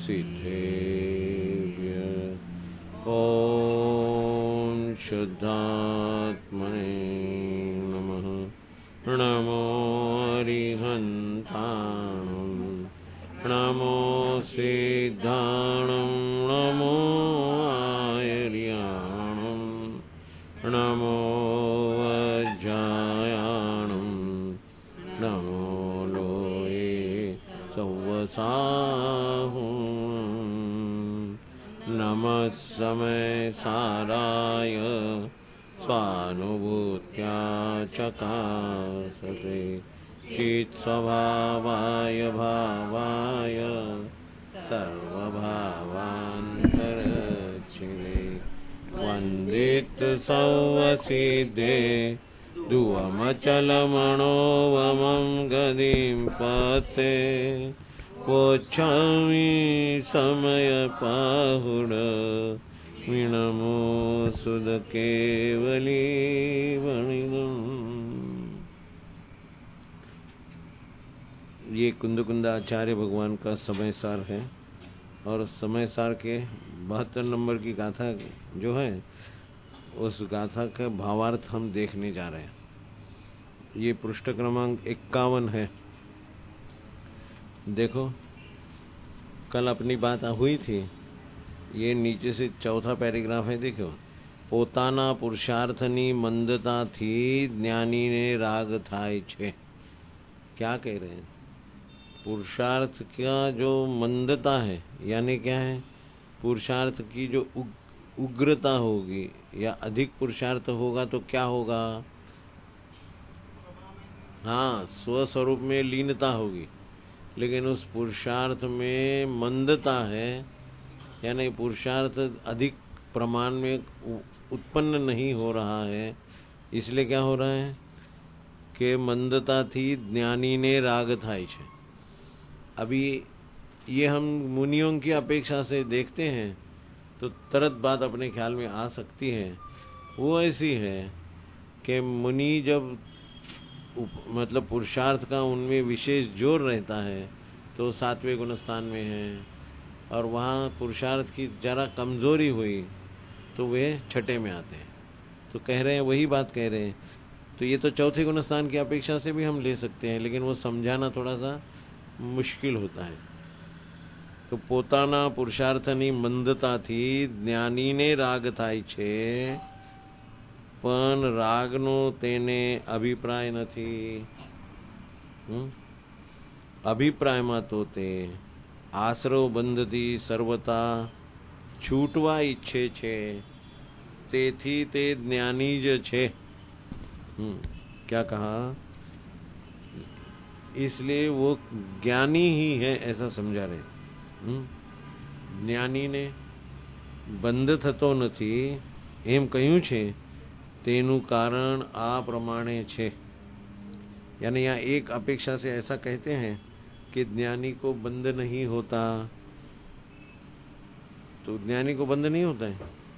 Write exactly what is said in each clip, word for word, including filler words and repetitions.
सिद्धेभ्य ॐ शुद्धात्मने नमः। नमो अरिहन्ताणं नमो सिद्धाणं नमो आयर्याणं नमो वज्रायाणं नमो लोये सौवसाहुं नमः समय साराय स्वानुभूत्या चकासते चित्स्वभावाय भावाय सर्वभावान्तरच्छिने वन्दित सौवसिद्धे दुवमचलमणोवमं गतिं पते वोच्छामि समयपाहुड विनमो सुध केवली वणिनम्। ये कुंदकुंदा आचार्य भगवान का समय सार है और समय सार के बहत्तर नंबर की गाथा जो है उस गाथा का भावार्थ हम देखने जा रहे हैं। ये पृष्ठ क्रमांक इक्यावन है। देखो कल अपनी बात हुई थी, ये नीचे से चौथा पैराग्राफ है। देखो, पोताना पुरुषार्थनी मंदता थी ज्ञानी ने राग थाय छे। क्या कह रहे हैं? पुरुषार्थ का जो मंदता है यानी क्या है, पुरुषार्थ की जो उग्रता होगी या अधिक पुरुषार्थ होगा तो क्या होगा? हाँ, स्वस्वरूप में लीनता होगी। लेकिन उस पुरुषार्थ में मंदता है यानी पुरुषार्थ अधिक प्रमाण में उत्पन्न नहीं हो रहा है। इसलिए क्या हो रहा है कि मंदता थी ज्ञानी ने राग थाय छे। अभी ये हम मुनियों की अपेक्षा से देखते हैं तो तुरंत बात अपने ख्याल में आ सकती है। वो ऐसी है कि मुनि जब मतलब पुरुषार्थ का उनमें विशेष जोर रहता है तो सातवें गुण स्थान में है, और वहाँ पुरुषार्थ की जरा कमजोरी हुई तो वे छठे में आते हैं। तो कह रहे हैं, वही बात कह रहे हैं। तो ये तो चौथे गुण स्थान की अपेक्षा से भी हम ले सकते हैं, लेकिन वो समझाना थोड़ा सा मुश्किल होता है। तो पोताना पुरुषार्थनी मंदता थी ज्ञानी ने राग थाय छे, पण रागनो તેને અભિપ્રાય નથી। અભિપ્રાયમાં તો તે આશરો બંધથી સર્વતા છૂટવા ઈચ્છે છે, તેથી તે જ્ઞાની જ છે। क्या कहा? इसलिए वो ज्ञानी ही है ऐसा समझा रहे। ज्ञानी ने બંધ થતો નથી એમ કહ્યું છે, तेनु कारण आ प्रमाणे छे। यानी यहाँ एक अपेक्षा से ऐसा कहते हैं कि ज्ञानी को बंध नहीं होता। तो ज्ञानी को बंध नहीं होता है।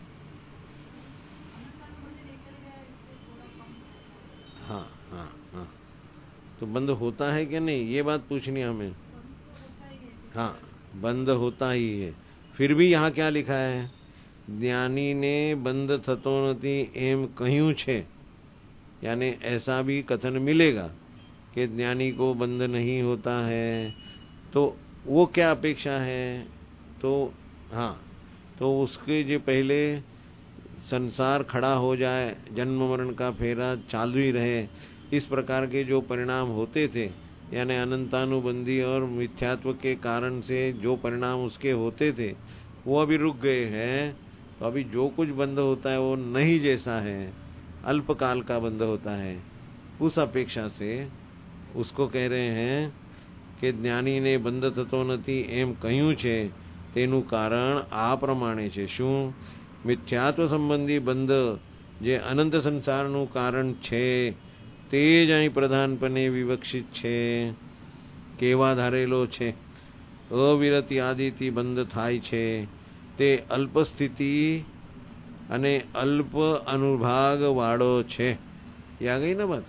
हाँ हाँ हाँ, तो बंद होता है क्या नहीं, ये बात पूछनी हमें। हाँ, बंद होता ही है। फिर भी यहाँ क्या लिखा है? ज्ञानी ने बंद थतो नथी एम कहूं छे, यानी ऐसा भी कथन मिलेगा कि ज्ञानी को बंद नहीं होता है। तो वो क्या अपेक्षा है? तो हाँ, तो उसके जो पहले संसार खड़ा हो जाए, जन्म मरण का फेरा चालू ही रहे, इस प्रकार के जो परिणाम होते थे, यानी अनंतानुबंधी और मिथ्यात्व के कारण से जो परिणाम उसके होते थे वो अभी रुक गए हैं। तो अभी जो कुछ बंद होता है वो नहीं जैसा है, अल्पकाल का बंद होता है। उस अपेक्षा से उसको कह रहे हैं कि ज्ञानी ने बंद थतो नथी एम कहूं छे, तेनु कारण आ प्रमाणे छे। શું? મિથ્યાત્વ સંબંધી બંધ જે અનંત સંસારનું કારણ છે તે જ અહીં પ્રધાનપણે વિવક્ષિત છે। કેવા ધારેલો છે? અવિરતિ આદિથી બંધ થાય છે તે અલ્પ સ્થિતિ અને અલ્પ અનુભાગ વાળો છે। ये आ गई ना बात?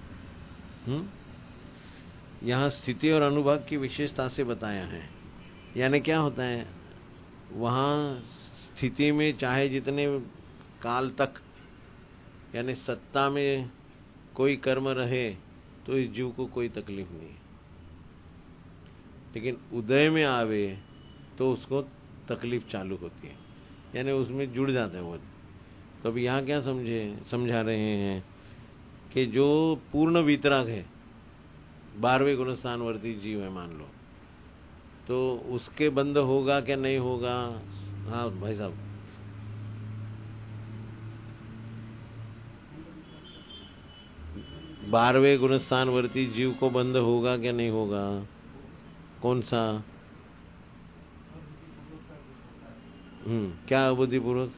हम्म यहाँ स्थिति और अनुभाग की विशेषता से बताया है। यानी क्या होता है, वहां स्थिति में चाहे जितने काल तक यानी सत्ता में कोई कर्म रहे तो इस जीव को कोई तकलीफ नहीं है, लेकिन उदय में आवे तो उसको तकलीफ चालू होती है, यानी उसमें जुड़ जाते हैं वो। तो अब यहाँ क्या समझे समझा रहे हैं कि जो पूर्ण वितराग है, बारहवें गुण स्थानवर्ती जीव है मान लो, तो उसके बंद होगा क्या नहीं होगा? हाँ भाई साहब, बारहवें गुण स्थानवर्ती जीव को बंद होगा क्या नहीं होगा? कौन सा? हम्म क्या अबुद्धिपूर्वक?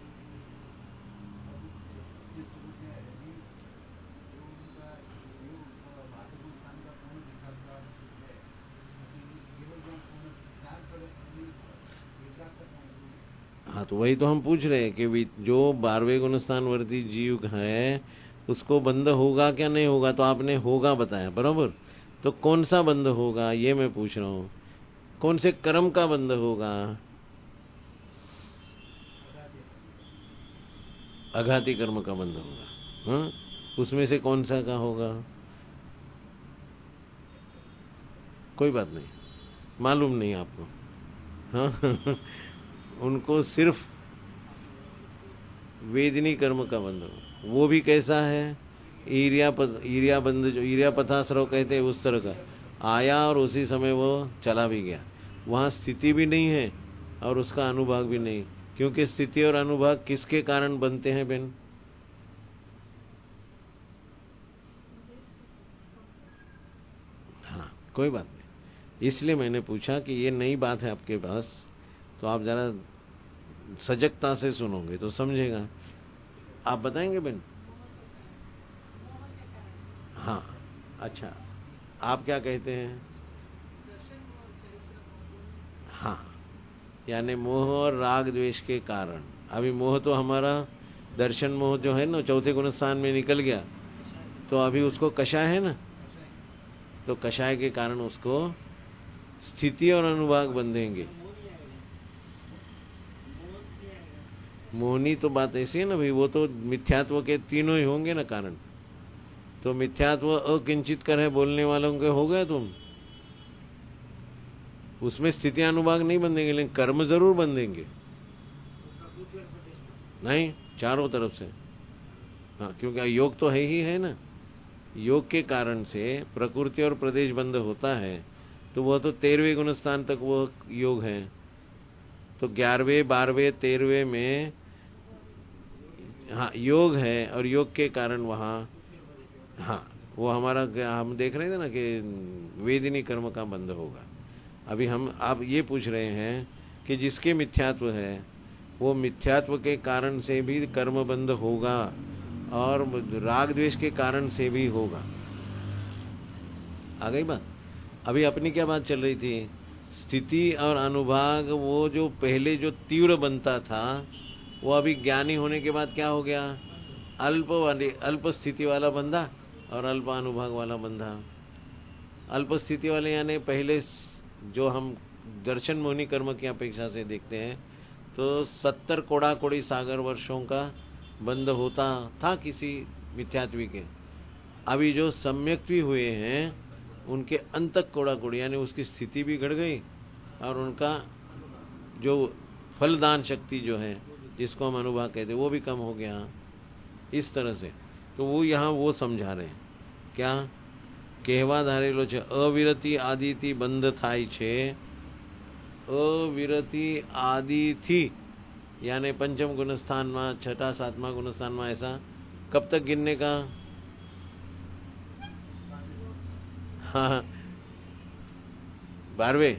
हाँ तो वही तो हम पूछ रहे हैं कि जो बारहवें गुण स्थानवर्ती जीव है उसको बंद होगा क्या नहीं होगा? तो आपने होगा बताया, बराबर। तो कौन सा बंद होगा ये मैं पूछ रहा हूँ, कौन से कर्म का बंद होगा? अघाती कर्म का बंद होगा। हाँ, उसमें से कौन सा का होगा? कोई बात नहीं, मालूम नहीं आपको। हाँ उनको सिर्फ वेदिनी कर्म का बंध हो, वो भी कैसा है? ईरिया पद, ईरिया बंध, जो ईरिया पथाश्रव कहते हैं उस तरह का आया और उसी समय वो चला भी गया। वहां स्थिति भी नहीं है और उसका अनुभाग भी नहीं, क्योंकि स्थिति और अनुभाग किसके कारण बनते हैं बेन? हाँ कोई बात नहीं, इसलिए मैंने पूछा कि ये नई बात है आपके पास, तो आप जरा सजगता से सुनोगे तो समझेगा। आप बताएंगे बेन? हाँ अच्छा, आप क्या कहते हैं? हाँ, यानी मोह और राग द्वेष के कारण। अभी मोह तो हमारा दर्शन मोह जो है ना चौथे गुण स्थान में निकल गया, तो अभी उसको कषाय है ना, तो कषाय के कारण उसको स्थिति और अनुभाग बंधेंगे। मोहनी तो बात ऐसी है ना भाई, वो तो मिथ्यात्व के तीनों ही होंगे ना कारण। तो मिथ्यात्व अकिंचित कर है बोलने वालों के हो गए तुम, उसमें स्थिति अनुभाग नहीं बंधेंगे, लेकिन कर्म जरूर बंधेंगे। नहीं, चारों तरफ से। हाँ, क्योंकि योग तो है ही है ना, योग के कारण से प्रकृति और प्रदेश बंध होता है, तो वह तो तेरहवें गुण स्थान तक वो योग है। तो ग्यारहवें बारहवें तेरहवें में हाँ योग है, और योग के कारण वहाँ हाँ वो हमारा हम देख रहे थे ना कि वेदिनी कर्म का बंध होगा। अभी हम आप ये पूछ रहे हैं कि जिसके मिथ्यात्व है वो मिथ्यात्व के कारण से भी कर्म बंध होगा और राग द्वेष के कारण से भी होगा। आ गई बात? अभी अपनी क्या बात चल रही थी? स्थिति और अनुभाग, वो जो पहले जो तीव्र बनता था वो अभी ज्ञानी होने के बाद क्या हो गया? अल्प वाली अल्प स्थिति वाला बंधा और अल्प अनुभाग वाला बंधा। अल्प स्थिति वाले यानी पहले जो हम दर्शन मोहिनी कर्म की अपेक्षा से देखते हैं तो सत्तर कोड़ा कोड़ी सागर वर्षों का बंध होता था किसी मिथ्यात्वी के। अभी जो सम्यक्त्वी हुए हैं उनके अंतक कोड़ा कोड़ी यानी उसकी स्थिति भी घट गई और उनका जो फलदान शक्ति जो है जिसको हम अनुभाग कहते हैं वो भी कम हो गया। इस तरह से तो वो यहाँ वो समझा रहे हैं क्या? કહેવા ધારેલો છે અવિરતિ આદિથી બંધ થાય છે। અવિરति आदिथी यानी पंचम गुण स्थान में छठा सातवां गुण स्थान में ऐसा कब तक गिनने का? हाँ बारहवें,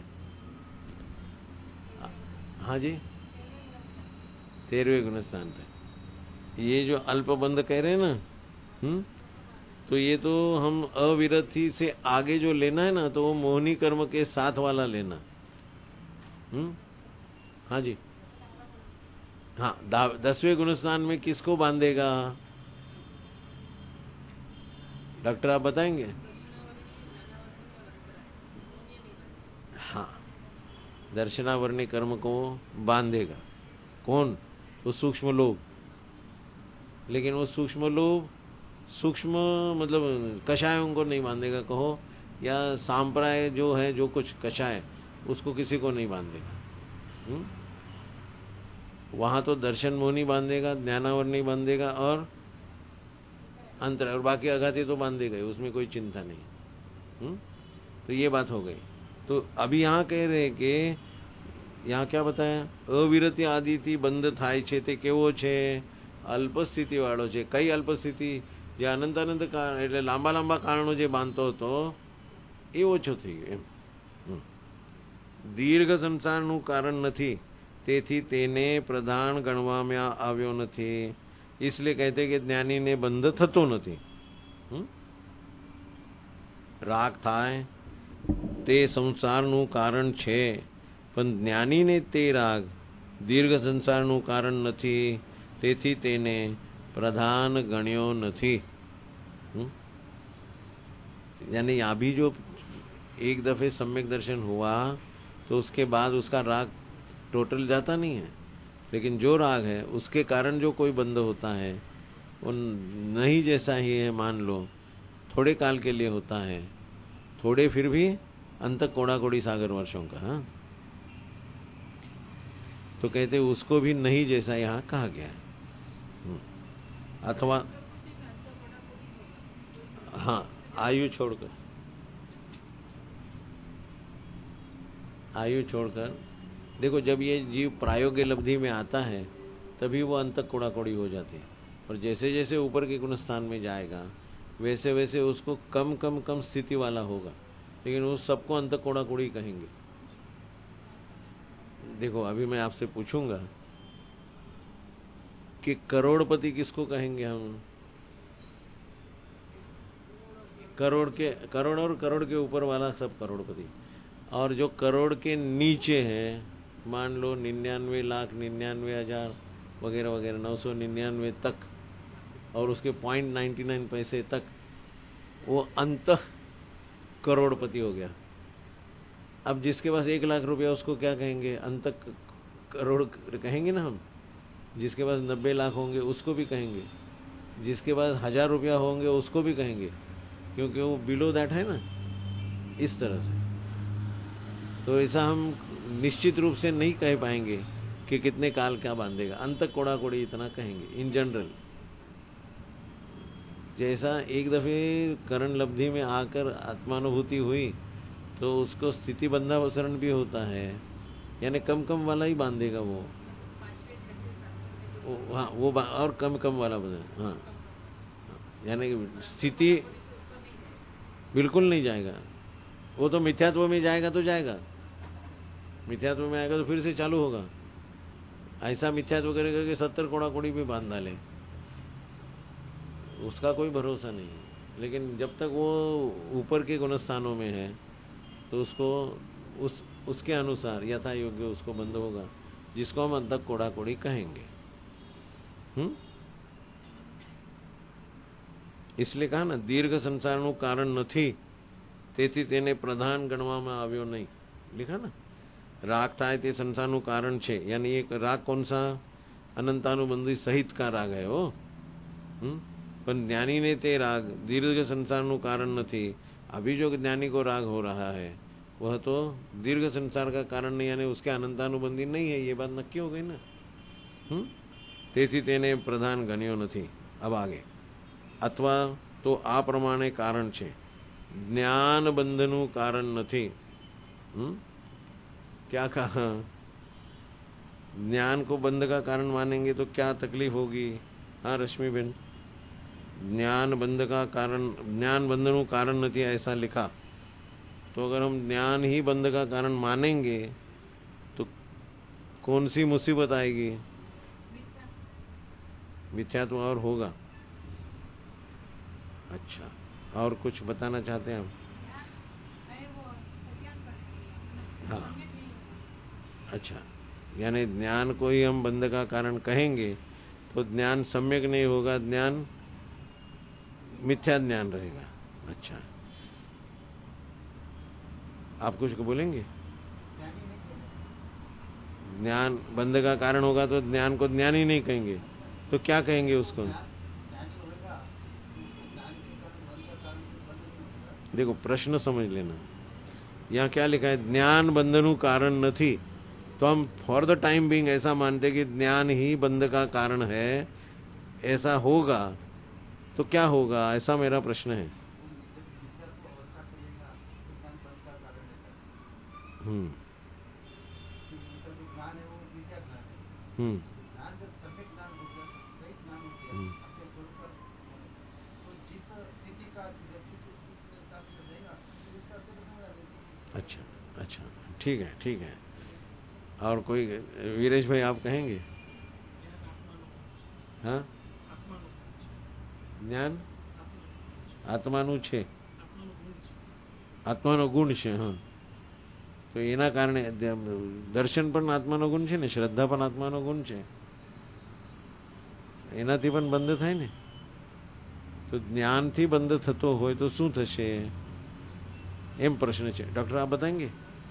हाँ जी तेरहवें गुण स्थान तक। ये जो अल्प बंध कह रहे हैं ना, हम्म तो ये तो हम अविरति से आगे जो लेना है ना तो वो मोहनी कर्म के साथ वाला लेना। हम्म हाँ जी, हाँ दसवें गुणस्थान में किसको बांधेगा डॉक्टर आप बताएंगे? हाँ दर्शनावरणी कर्म को बांधेगा। कौन? वो सूक्ष्म लोभ। लेकिन वो सूक्ष्म लोभ सूक्ष्म मतलब कषायों को नहीं बांधेगा कहो, या सांप्राय जो है, जो कुछ कषाय, उसको किसी को नहीं बांधेगा। हुँ? वहां तो दर्शन मोह नहीं बांधेगा, ज्ञानावर नहीं बांधेगा, और अंतर, और बाकी अघाती तो बांधेगा ही, उसमें कोई चिंता नहीं। हुँ? तो ये बात हो गई। तो अभी यहाँ कह रहे कि यहाँ क्या बताया? अविरति आदिति बंध थाय छे ते केवो छे? અલ્પ સ્થિતિ વાળો છે। કઈ અલ્પ સ્થિતિ? જે અનંત અનંત કારણ એટલે લાંબા લાંબા કારણો જે બાંધતો હતો એ ઓછો થઈ ગયો એમ। દીર્ઘ સંસારનું કારણ નથી, તેથી તેને પ્રધાન ગણવામાં આવ્યો નથી। इसलिए कहते कि ज्ञानी ने बंध थतो નથી। રાગ થાય તે સંસારનું કારણ છે, પણ જ્ઞાનીને તે રાગ દીર્ઘ સંસારનું કારણ નથી, તેથી તેને प्रधान गण्यो नहीं। यानी अभी जो एक दफे सम्यक दर्शन हुआ तो उसके बाद उसका राग टोटल जाता नहीं है, लेकिन जो राग है उसके कारण जो कोई बंध होता है वो नहीं जैसा ही है, मान लो थोड़े काल के लिए होता है, थोड़े फिर भी अंत कोड़ा कोड़ी सागर वर्षों का। हाँ? तो कहते उसको भी नहीं जैसा यहाँ कहा गया है। अथवा हाँ, आयु छोड़कर आयु छोड़कर देखो, जब ये जीव प्रायोग्य लब्धि में आता है तभी वो अंतक कोड़ा कोड़ी हो जाती है, और जैसे जैसे ऊपर के गुण स्थान में जाएगा वैसे वैसे उसको कम कम कम स्थिति वाला होगा, लेकिन वो सबको अंतक कोड़ा कोड़ी कहेंगे। देखो अभी मैं आपसे पूछूंगा कि करोड़पति किसको कहेंगे हम? करोड़ के करोड़ और करोड़ के ऊपर वाला सब करोड़पति, और जो करोड़ के नीचे है, मान लो निन्यानवे लाख निन्यानवे हजार वगैरह वगैरह नौ सौ निन्यानवे तक, और उसके पॉइंट नाइन्टी नाइन पैसे तक, वो अंत करोड़पति हो गया। अब जिसके पास एक लाख रुपया उसको क्या कहेंगे? अंत करोड़ कहेंगे ना हम। जिसके पास नब्बे लाख होंगे उसको भी कहेंगे, जिसके पास हजार रुपया होंगे उसको भी कहेंगे, क्योंकि वो बिलो दैट है ना, इस तरह से। तो ऐसा हम निश्चित रूप से नहीं कह पाएंगे कि कितने काल क्या बांधेगा, अंत कोड़ा कोड़ी इतना कहेंगे इन जनरल। जैसा एक दफे करण लब्धि में आकर आत्मानुभूति हुई तो उसको स्थिति बंधावसरण भी होता है, यानी कम कम वाला ही बांधेगा वो, हाँ वो और कम कम वाला बदल। हाँ, यानी स्थिति बिल्कुल नहीं जाएगा, वो तो मिथ्यात्व में जाएगा तो जाएगा, मिथ्यात्व में आएगा तो फिर से चालू होगा। ऐसा मिथ्यात्व करेगा कि सत्तर कोड़ा कोड़ी भी बांध डाले, उसका कोई भरोसा नहीं है। लेकिन जब तक वो ऊपर के गुणस्थानों में है तो उसको उस उसके अनुसार यथा योग्य उसको बंद होगा, जिसको हम अंतक कोड़ा कोड़ी कहेंगे। हम्म इसलिए कहा ना, दीर्घ संसारનું કારણ નથી, તેથી તેને પ્રધાન ગણવામાં આવ્યો નહીં। लिखा ना, राग થાય તે સંસારનું કારણ છે, यानी एक राग कौन सा? अनंतानुबंधी सहित का राग है वो। हम्म पर ज्ञानी ने ते राग दीर्घ संसारનું कारण નથી। अभी जो ज्ञानी को राग हो रहा है वह तो दीर्घ संसार का कारण नहीं, यानी उसके अनंतानुबंधी नहीं है। ये बात नक्की हो गई ना। हम्म તેથી તેને પ્રધાન ગણ્યો નથી। अब आगे, अथवा तो आ प्रमाणे कारण છે, ज्ञान बंधनु कारण નથી। हम्म क्या कहा? ज्ञान को बंध का कारण मानेंगे तो क्या तकलीफ होगी? हाँ रश्मि बेन, ज्ञान बंध का कारण, ज्ञान बंधनु कारण नहीं ऐसा लिखा, तो अगर हम ज्ञान ही बंध का कारण मानेंगे तो कौन सी मुसीबत आएगी? मिथ्यात्व और होगा। अच्छा, और कुछ बताना चाहते हैं आप? हाँ, अच्छा, यानी ज्ञान को ही हम बंध का कारण कहेंगे तो ज्ञान सम्यक नहीं होगा, ज्ञान मिथ्या ज्ञान रहेगा। अच्छा, आप कुछ बोलेंगे? ज्ञान बंध का कारण होगा तो ज्ञान को ज्ञान ही नहीं कहेंगे, तो क्या कहेंगे उसको? देखो प्रश्न समझ लेना, यहाँ क्या लिखा है? ज्ञान बंधनु कारण नहीं, तो हम फॉर द टाइम बीइंग ऐसा मानते कि ज्ञान ही बंध का कारण है। ऐसा होगा तो क्या होगा, ऐसा मेरा प्रश्न है। हम्म हम्म अच्छा अच्छा, ठीक है ठीक है। और कोई वीरेश भाई आप कहेंगे? हाँ, જ્ઞાન આત્માનું છે, આત્માનો ગુણ છે। હા, તો એના કારણે દર્શન પણ આત્માનો ગુણ છે ને, શ્રદ્ધા પણ આત્માનો ગુણ છે, એનાથી પણ બંધ થાય ને। તો જ્ઞાનથી બંધ થતો હોય તો શું થશે, એમ પ્રશ્ન છે। ડોક્ટર આપ बताएंगे?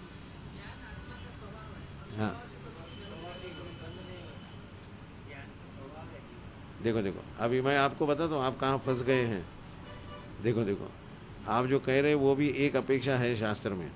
हाँ, देखो देखो अभी मैं आपको बताता हूँ आप कहाँ फंस गए हैं। देखो देखो आप जो कह रहे हैं वो भी एक अपेक्षा है शास्त्र में,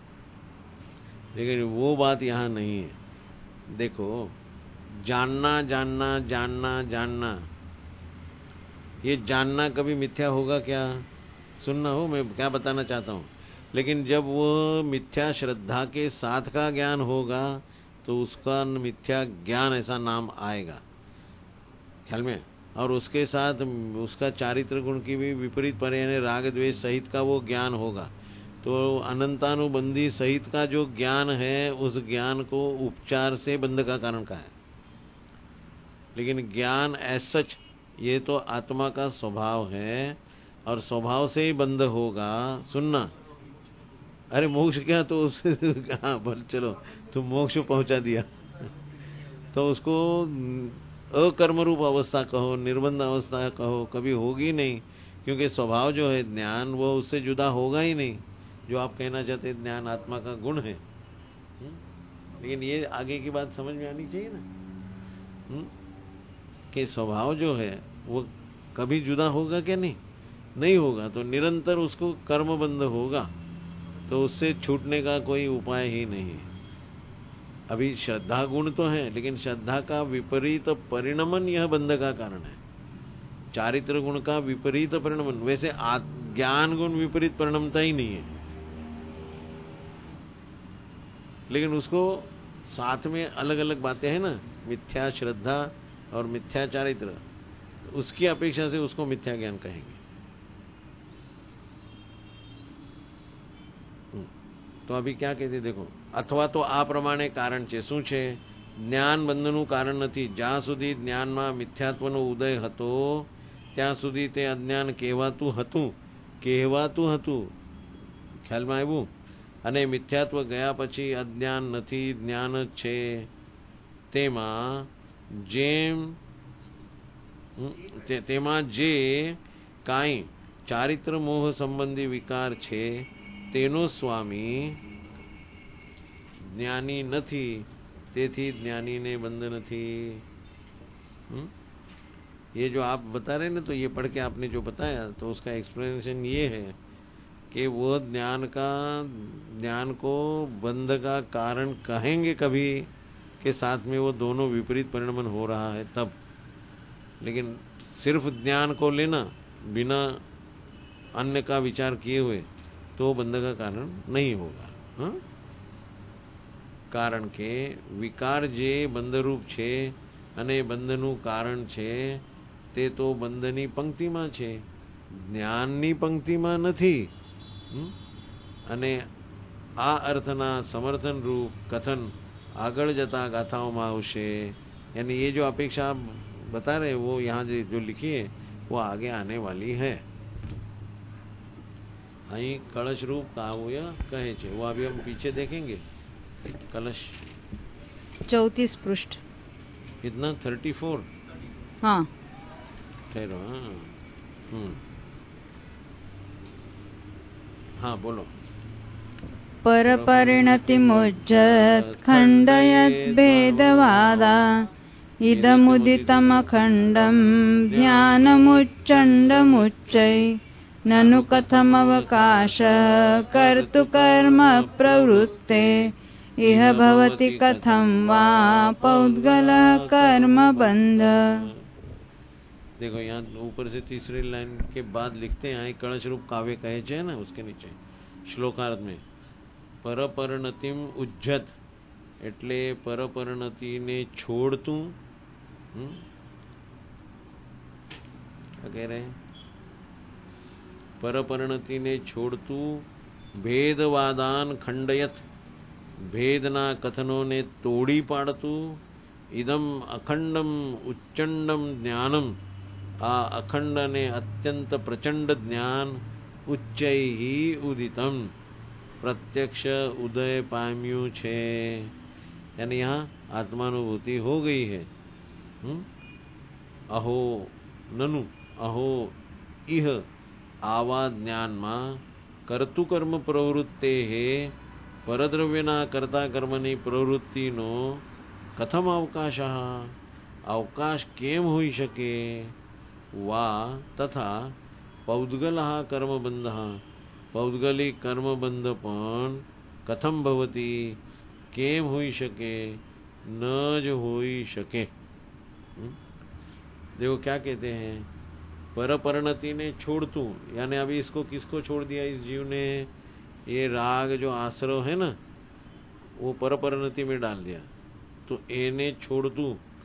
लेकिन वो बात यहाँ नहीं है। देखो, जानना जानना जानना जानना, ये जानना कभी मिथ्या होगा क्या? सुनना हो मैं क्या बताना चाहता हूँ। लेकिन जब वो मिथ्या श्रद्धा के साथ का ज्ञान होगा तो उसका मिथ्या ज्ञान ऐसा नाम आएगा, ख्याल में। और उसके साथ उसका चारित्र गुण की भी विपरीत पर यानी राग द्वेष सहित का वो ज्ञान होगा, तो अनंतानुबंधी सहित का जो ज्ञान है उस ज्ञान को उपचार से बंध का कारण का है। लेकिन ज्ञान एज सच ये तो आत्मा का स्वभाव है और स्वभाव से ही बंध होगा। सुनना, अरे मोक्ष क्या, तो उससे हाँ बोल चलो तुम मोक्ष पहुंचा दिया तो उसको अकर्म रूप अवस्था कहो, निर्बंध अवस्था कहो, कभी होगी नहीं, क्योंकि स्वभाव जो है ज्ञान वो उससे जुदा होगा ही नहीं। जो आप कहना चाहते हैं ज्ञान आत्मा का गुण है, लेकिन ये आगे की बात समझ में आनी चाहिए ना, कि स्वभाव जो है वो कभी जुदा होगा क्या? नहीं नहीं होगा, तो निरंतर उसको कर्म बंध होगा, तो उससे छूटने का कोई उपाय ही नहीं है। अभी श्रद्धा गुण तो है, लेकिन श्रद्धा का विपरीत परिणमन यह बंध का कारण है। चारित्र गुण का विपरीत परिणमन, वैसे ज्ञान गुण विपरीत परिणमता ही नहीं है, लेकिन उसको साथ में अलग अलग बातें हैं ना, मिथ्या श्रद्धा और मिथ्या चारित्र, उसकी अपेक्षा से उसको मिथ्या ज्ञान कहेंगे। तो अभी क्या कहते देखो, अथवा तो आ प्रमाणे कारण છે શું છે? જ્ઞાન બંધનું કારણ નથી। જ્યાં સુધી જ્ઞાનમાં મિથ્યાત્વનો ઉદય હતો ત્યાં સુધી તે અજ્ઞાન કહેવાતું હતું કહેવાતું હતું ખ્યાલમાં આવ્યું? અને મિથ્યાત્વ ગયા પછી અજ્ઞાન નથી, જ્ઞાન જ છે। તેમાં જેમ તેમાં જે કાંઈ ચારિત્ર મોહ સંબંધી વિકાર છે તેનો स्वामी ज्ञानी नहीं, तेथी ज्ञानी ने बंध नहीं। ये जो आप बता रहे हैं ना, तो ये पढ़ के आपने जो बताया तो उसका एक्सप्लेनेशन ये है कि वो ज्ञान का ज्ञान को बंध का कारण कहेंगे कभी के साथ में वो दोनों विपरीत परिणमन हो रहा है तब, लेकिन सिर्फ ज्ञान को लेना बिना अन्य का विचार किए हुए तो बंध का कारण नहीं होगा। हाँ? कारण के विकार जे बंधरूप छे अने बंधनु कारण छे ते तो बंधनी पंक्तिमां छे, ज्ञाननी पंक्तिमां नथी। अने आ अर्थना समर्थन रूप कथन आगळ जता गाथाओमां आवशे। यानी ये जो अपेक्षा आप बता रहे वो यहाँ जो लिखी है वो आगे आने वाली है। अहीं कलश रूप काव्य कहे छे, वो अभी हम पीछे देखेंगे। कलश चौतीस पृष्ठ कितना? Thirty four. हाँ ठहरो। हाँ हम्म हाँ बोलो। परपरिणतिमुज्जत् खण्डयत् भेदवादा इदमुदितमखण्डं ज्ञानमुच्चण्डमुच्चै ननु कथमवकाशः कर्तुकर्म प्रवृत्ते इह भवति कथं वा पौद्गलः कर्मबन्ध। देखो यहाँ ऊपर से तीसरी लाइन के बाद लिखते हैं कणश रूप काव्य कहे छे ना, उसके नीचे श्लोकार्थ में परपरिणतिम उज्जत એટલે પરપરિણતિને છોડતું, क्या कह रहे हैं, પરપરિણતિને છોડતું, ભેદવાદાન ખંડયત ભેદના કથનોને તોડી પાડતું, ઇદમ અખંડમ ઉચ્ચંડમ જ્ઞાનમ આ અખંડ અને અત્યંત પ્રચંડ જ્ઞાન ઉચ્ચૈહિ ઉદિતમ प्रत्यक्ष उदय पाम्यू छे, यानी यहाँ आत्मानुभूति हो गई है। हुँ? अहो ननु अहो इह आवा ज्ञान मा कर्तु कर्म प्रवृत्ते है परद्रव्यना कर्ता कर्मनी प्रवृत्ति नो कथम अवकाश अवकाश केम होई शके वा तथा पौद्गलः कर्मबंधः पौद्गलिक कर्मबंध पण कथम भवती केम होई शके न जो होई शके। देखो क्या कहते हैं, परपरिणति ने छोड़ तू, यानी अभी इसको किसको छोड़ दिया इस जीव ने, ये राग जो आश्रव है ना वो परपरिणति में डाल दिया, तो एने छोड़ तू,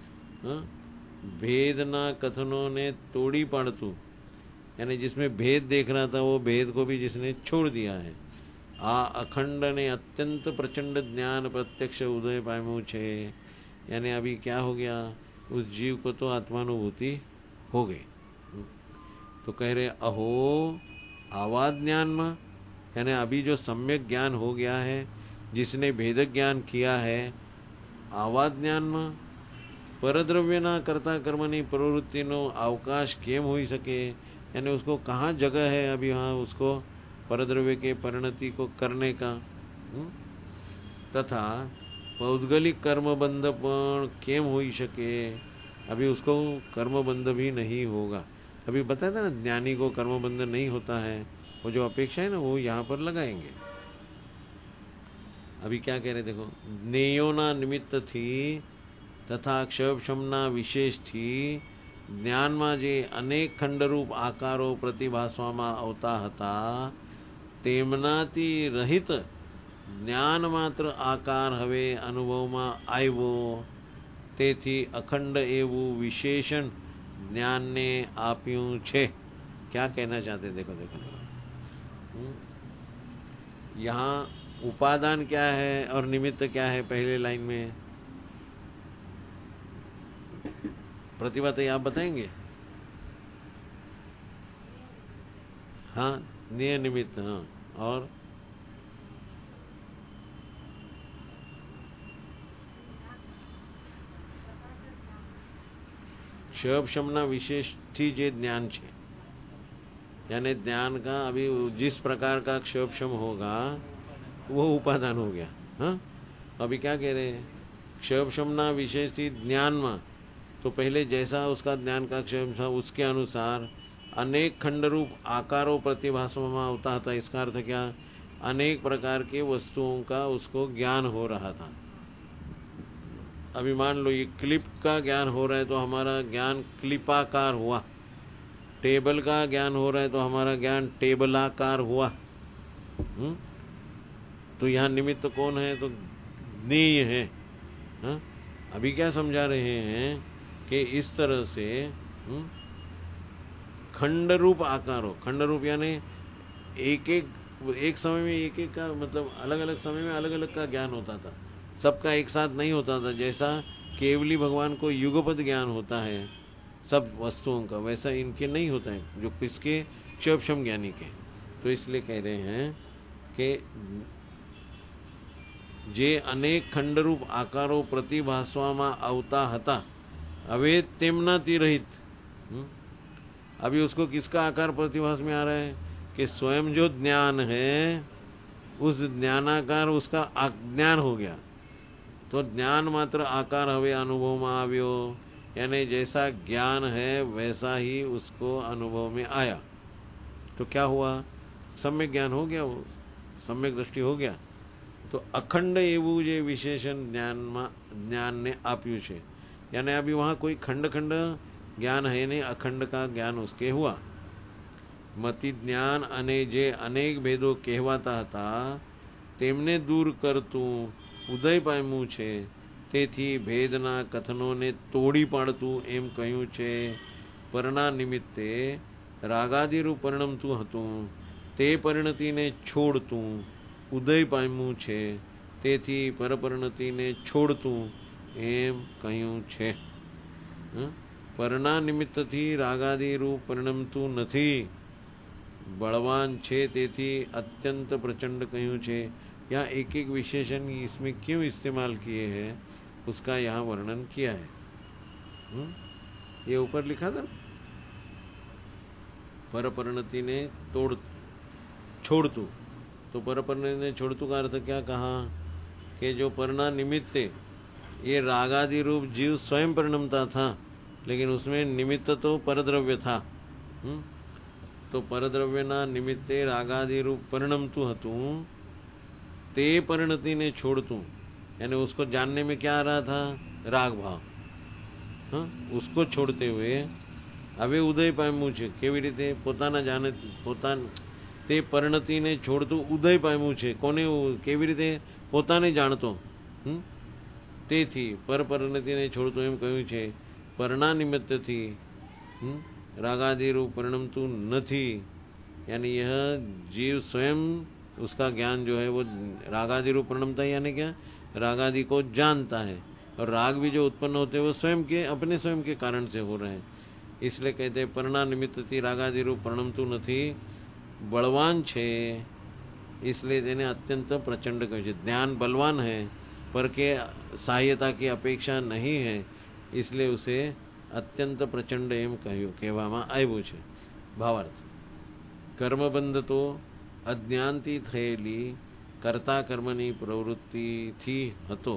भेद ना कथनों ने तोड़ी पड़ तू, यानी जिसमें भेद देख रहा था वो भेद को भी जिसने छोड़ दिया है। आ अखंड ने अत्यंत प्रचंड ज्ञान प्रत्यक्ष उदय पायमु छे, यानी अभी क्या हो गया, उस जीव को तो आत्मानुभूति हो गई। तो कह रहे अहो आवा ज्ञान में, यानी अभी जो सम्यक ज्ञान हो गया है, जिसने भेद ज्ञान किया है, आवा ज्ञान में परद्रव्यना कर्ता कर्मनी प्रवृत्ति नो अवकाश केम होई सके, यानी उसको कहाँ जगह है अभी वहाँ उसको परद्रव्य के परिणति को करने का। तथा पौद्गलिक कर्मबंध पण केम होई शके, अभी उसको कर्मबंध भी नहीं होगा। अभी बताया था ना ज्ञानी को कर्मबंध नहीं होता है, वो जो अपेक्षा है ना वो यहाँ पर लगाएंगे। अभी क्या कह रहे देखो, ज्ञेयोना निमित्त थी तथा क्षयक्षमना विशेष थी જ્ઞાનમાં જે અનેક ખંડરૂપ આકારો પ્રતિભાસવામાં આવતા હતા તેમનાથી રહિત જ્ઞાન માત્ર આકાર હવે અનુભવમાં આવ્યો, તેથી અખંડ એવું વિશેષણ જ્ઞાનને આપ્યું છે। क्या कहना चाहते देखो देखो यहाँ उपादान क्या है और निमित्त क्या है पहले लाइन में, प्रतिभा तो आप बताएंगे। हाँ निय निमित्त, हाँ और क्षयक्षमना विशेष थी जे ज्ञान छे, यानी ज्ञान का अभी जिस प्रकार का क्षयक्षम होगा वो उपादान हो गया। हाँ अभी क्या कह रहे हैं, क्षयक्षमना विशेष थी ज्ञान में, तो पहले जैसा उसका ज्ञान का क्षय था उसके अनुसार अनेक खंड रूप आकारों प्रतिभासमा होता था। इसका अर्थ क्या, अनेक प्रकार के वस्तुओं का उसको ज्ञान हो रहा था। अभी मान लो ये क्लिप का ज्ञान हो रहा है तो हमारा ज्ञान क्लिपाकार हुआ, टेबल का ज्ञान हो रहा है तो हमारा ज्ञान टेबलाकार हुआ। हुँ? तो यहाँ निमित्त कौन है, तो ज्ञेय है। हा? अभी क्या समझा रहे हैं कि इस तरह से खंड रूप आकारों, खंड रूप यानी एक एक एक समय में एक एक का मतलब अलग अलग समय में अलग अलग का ज्ञान होता था, सबका एक साथ नहीं होता था। जैसा केवली भगवान को युगपद ज्ञान होता है सब वस्तुओं का, वैसा इनके नहीं होता है जो किसके, क्षयक्षम ज्ञानी के। तो इसलिए कह रहे हैं कि जे अनेक खंडरूप आकारो प्रतिभासवामा आवता हता હવે તેમનાથી रहित। अभी उसको किसका आकार प्रतिभास में आ रहा है कि स्वयं जो ज्ञान है उस ज्ञानाकार उसका अज्ञान हो गया। तो ज्ञान मात्र आकार हवे अनुभव में आव्यो, यानी जैसा ज्ञान है वैसा ही उसको अनुभव में आया। तो क्या हुआ? सम्यक ज्ञान हो गया, वो सम्यक दृष्टि हो गया। तो अखंड एवं जे विशेषण ज्ञान में ज्ञान ने आप्યું છે, यानी अभी वहां कोई खंड खंड ज्ञान है नहीं, अखंड का ज्ञान उसके हुआ। મતિ જ્ઞાન અને જે અનેક ભેદો કહેવાતા હતા તેમને દૂર કરતું ઉદય પામ્યું છે, તેથી ભેદના કથનોને તોડી પાડતું એમ કહ્યું છે। પરના નિમિત્તે રાગાદિરૂપ પરિણમતું હતું, તે પરિણતિને છોડતું ઉદય પામ્યું છે, તેથી પરપરિણતિને છોડતું એમ કહ્યું છે। પરના નિમિત્તથી રાગાદિરૂપ પરિણમતું નથી, बलवान छे तेथी अत्यंत प्रचंड कहूँ छे। यहाँ एक एक विशेषण इसमें क्यों इस्तेमाल किए हैं उसका यहाँ वर्णन किया है। हुँ? ये ऊपर लिखा था, परपरिणति ने तोड़ छोड़तू। तो परपरिणति ने छोड़तू का अर्थ क्या कहा कि जो परना निमित्ते ये रागादि रूप जीव स्वयं परिणमता था, लेकिन उसमें निमित्त तो परद्रव्य था। हुँ? तो परद्रव्यना निमित्ते रागादि रूप परिणमતું હતું, તે પરિણતિને છોડતું, यानी उसको जानने में क्या आ रहा था? राग भाव। हाँ, उसको छोड़ते हुए હવે ઉદય પામ્યું છે। કેવી રીતે? પોતાના જાણે પોતાને તે પરિણતિને છોડતું ઉદય પામ્યું છે। કોને? કેવી રીતે? પોતાને જાણતો। હમ તેથી પરપરિણતિને છોડતું એમ કહ્યું છે। પરના નિમિત્તથી હમ रागादि रूप परिणमतु नथी, यानी यह जीव स्वयं उसका ज्ञान जो है वो रागादि रूप परिणमता है, यानी क्या? रागादि को जानता है। और राग भी जो उत्पन्न होते हैं वो स्वयं के अपने स्वयं के कारण से हो रहे हैं। इसलिए कहते हैं परणा निमित्त थी रागादि रूप परिणमतु नथी, बलवान छे, इसलिए तेने अत्यंत प्रचंड कह્યું છે। ज्ञान बलवान है पर के सहायता की अपेक्षा नहीं है, इसलिए उसे અત્યંત પ્રચંડ એમ કહ્યું કહેવામાં આવ્યું છે। ભાવાર્થ: કર્મબંધ તો અજ્ઞાનથી થયેલી कर्ता कर्मनी प्रवृत्ति थी हतो।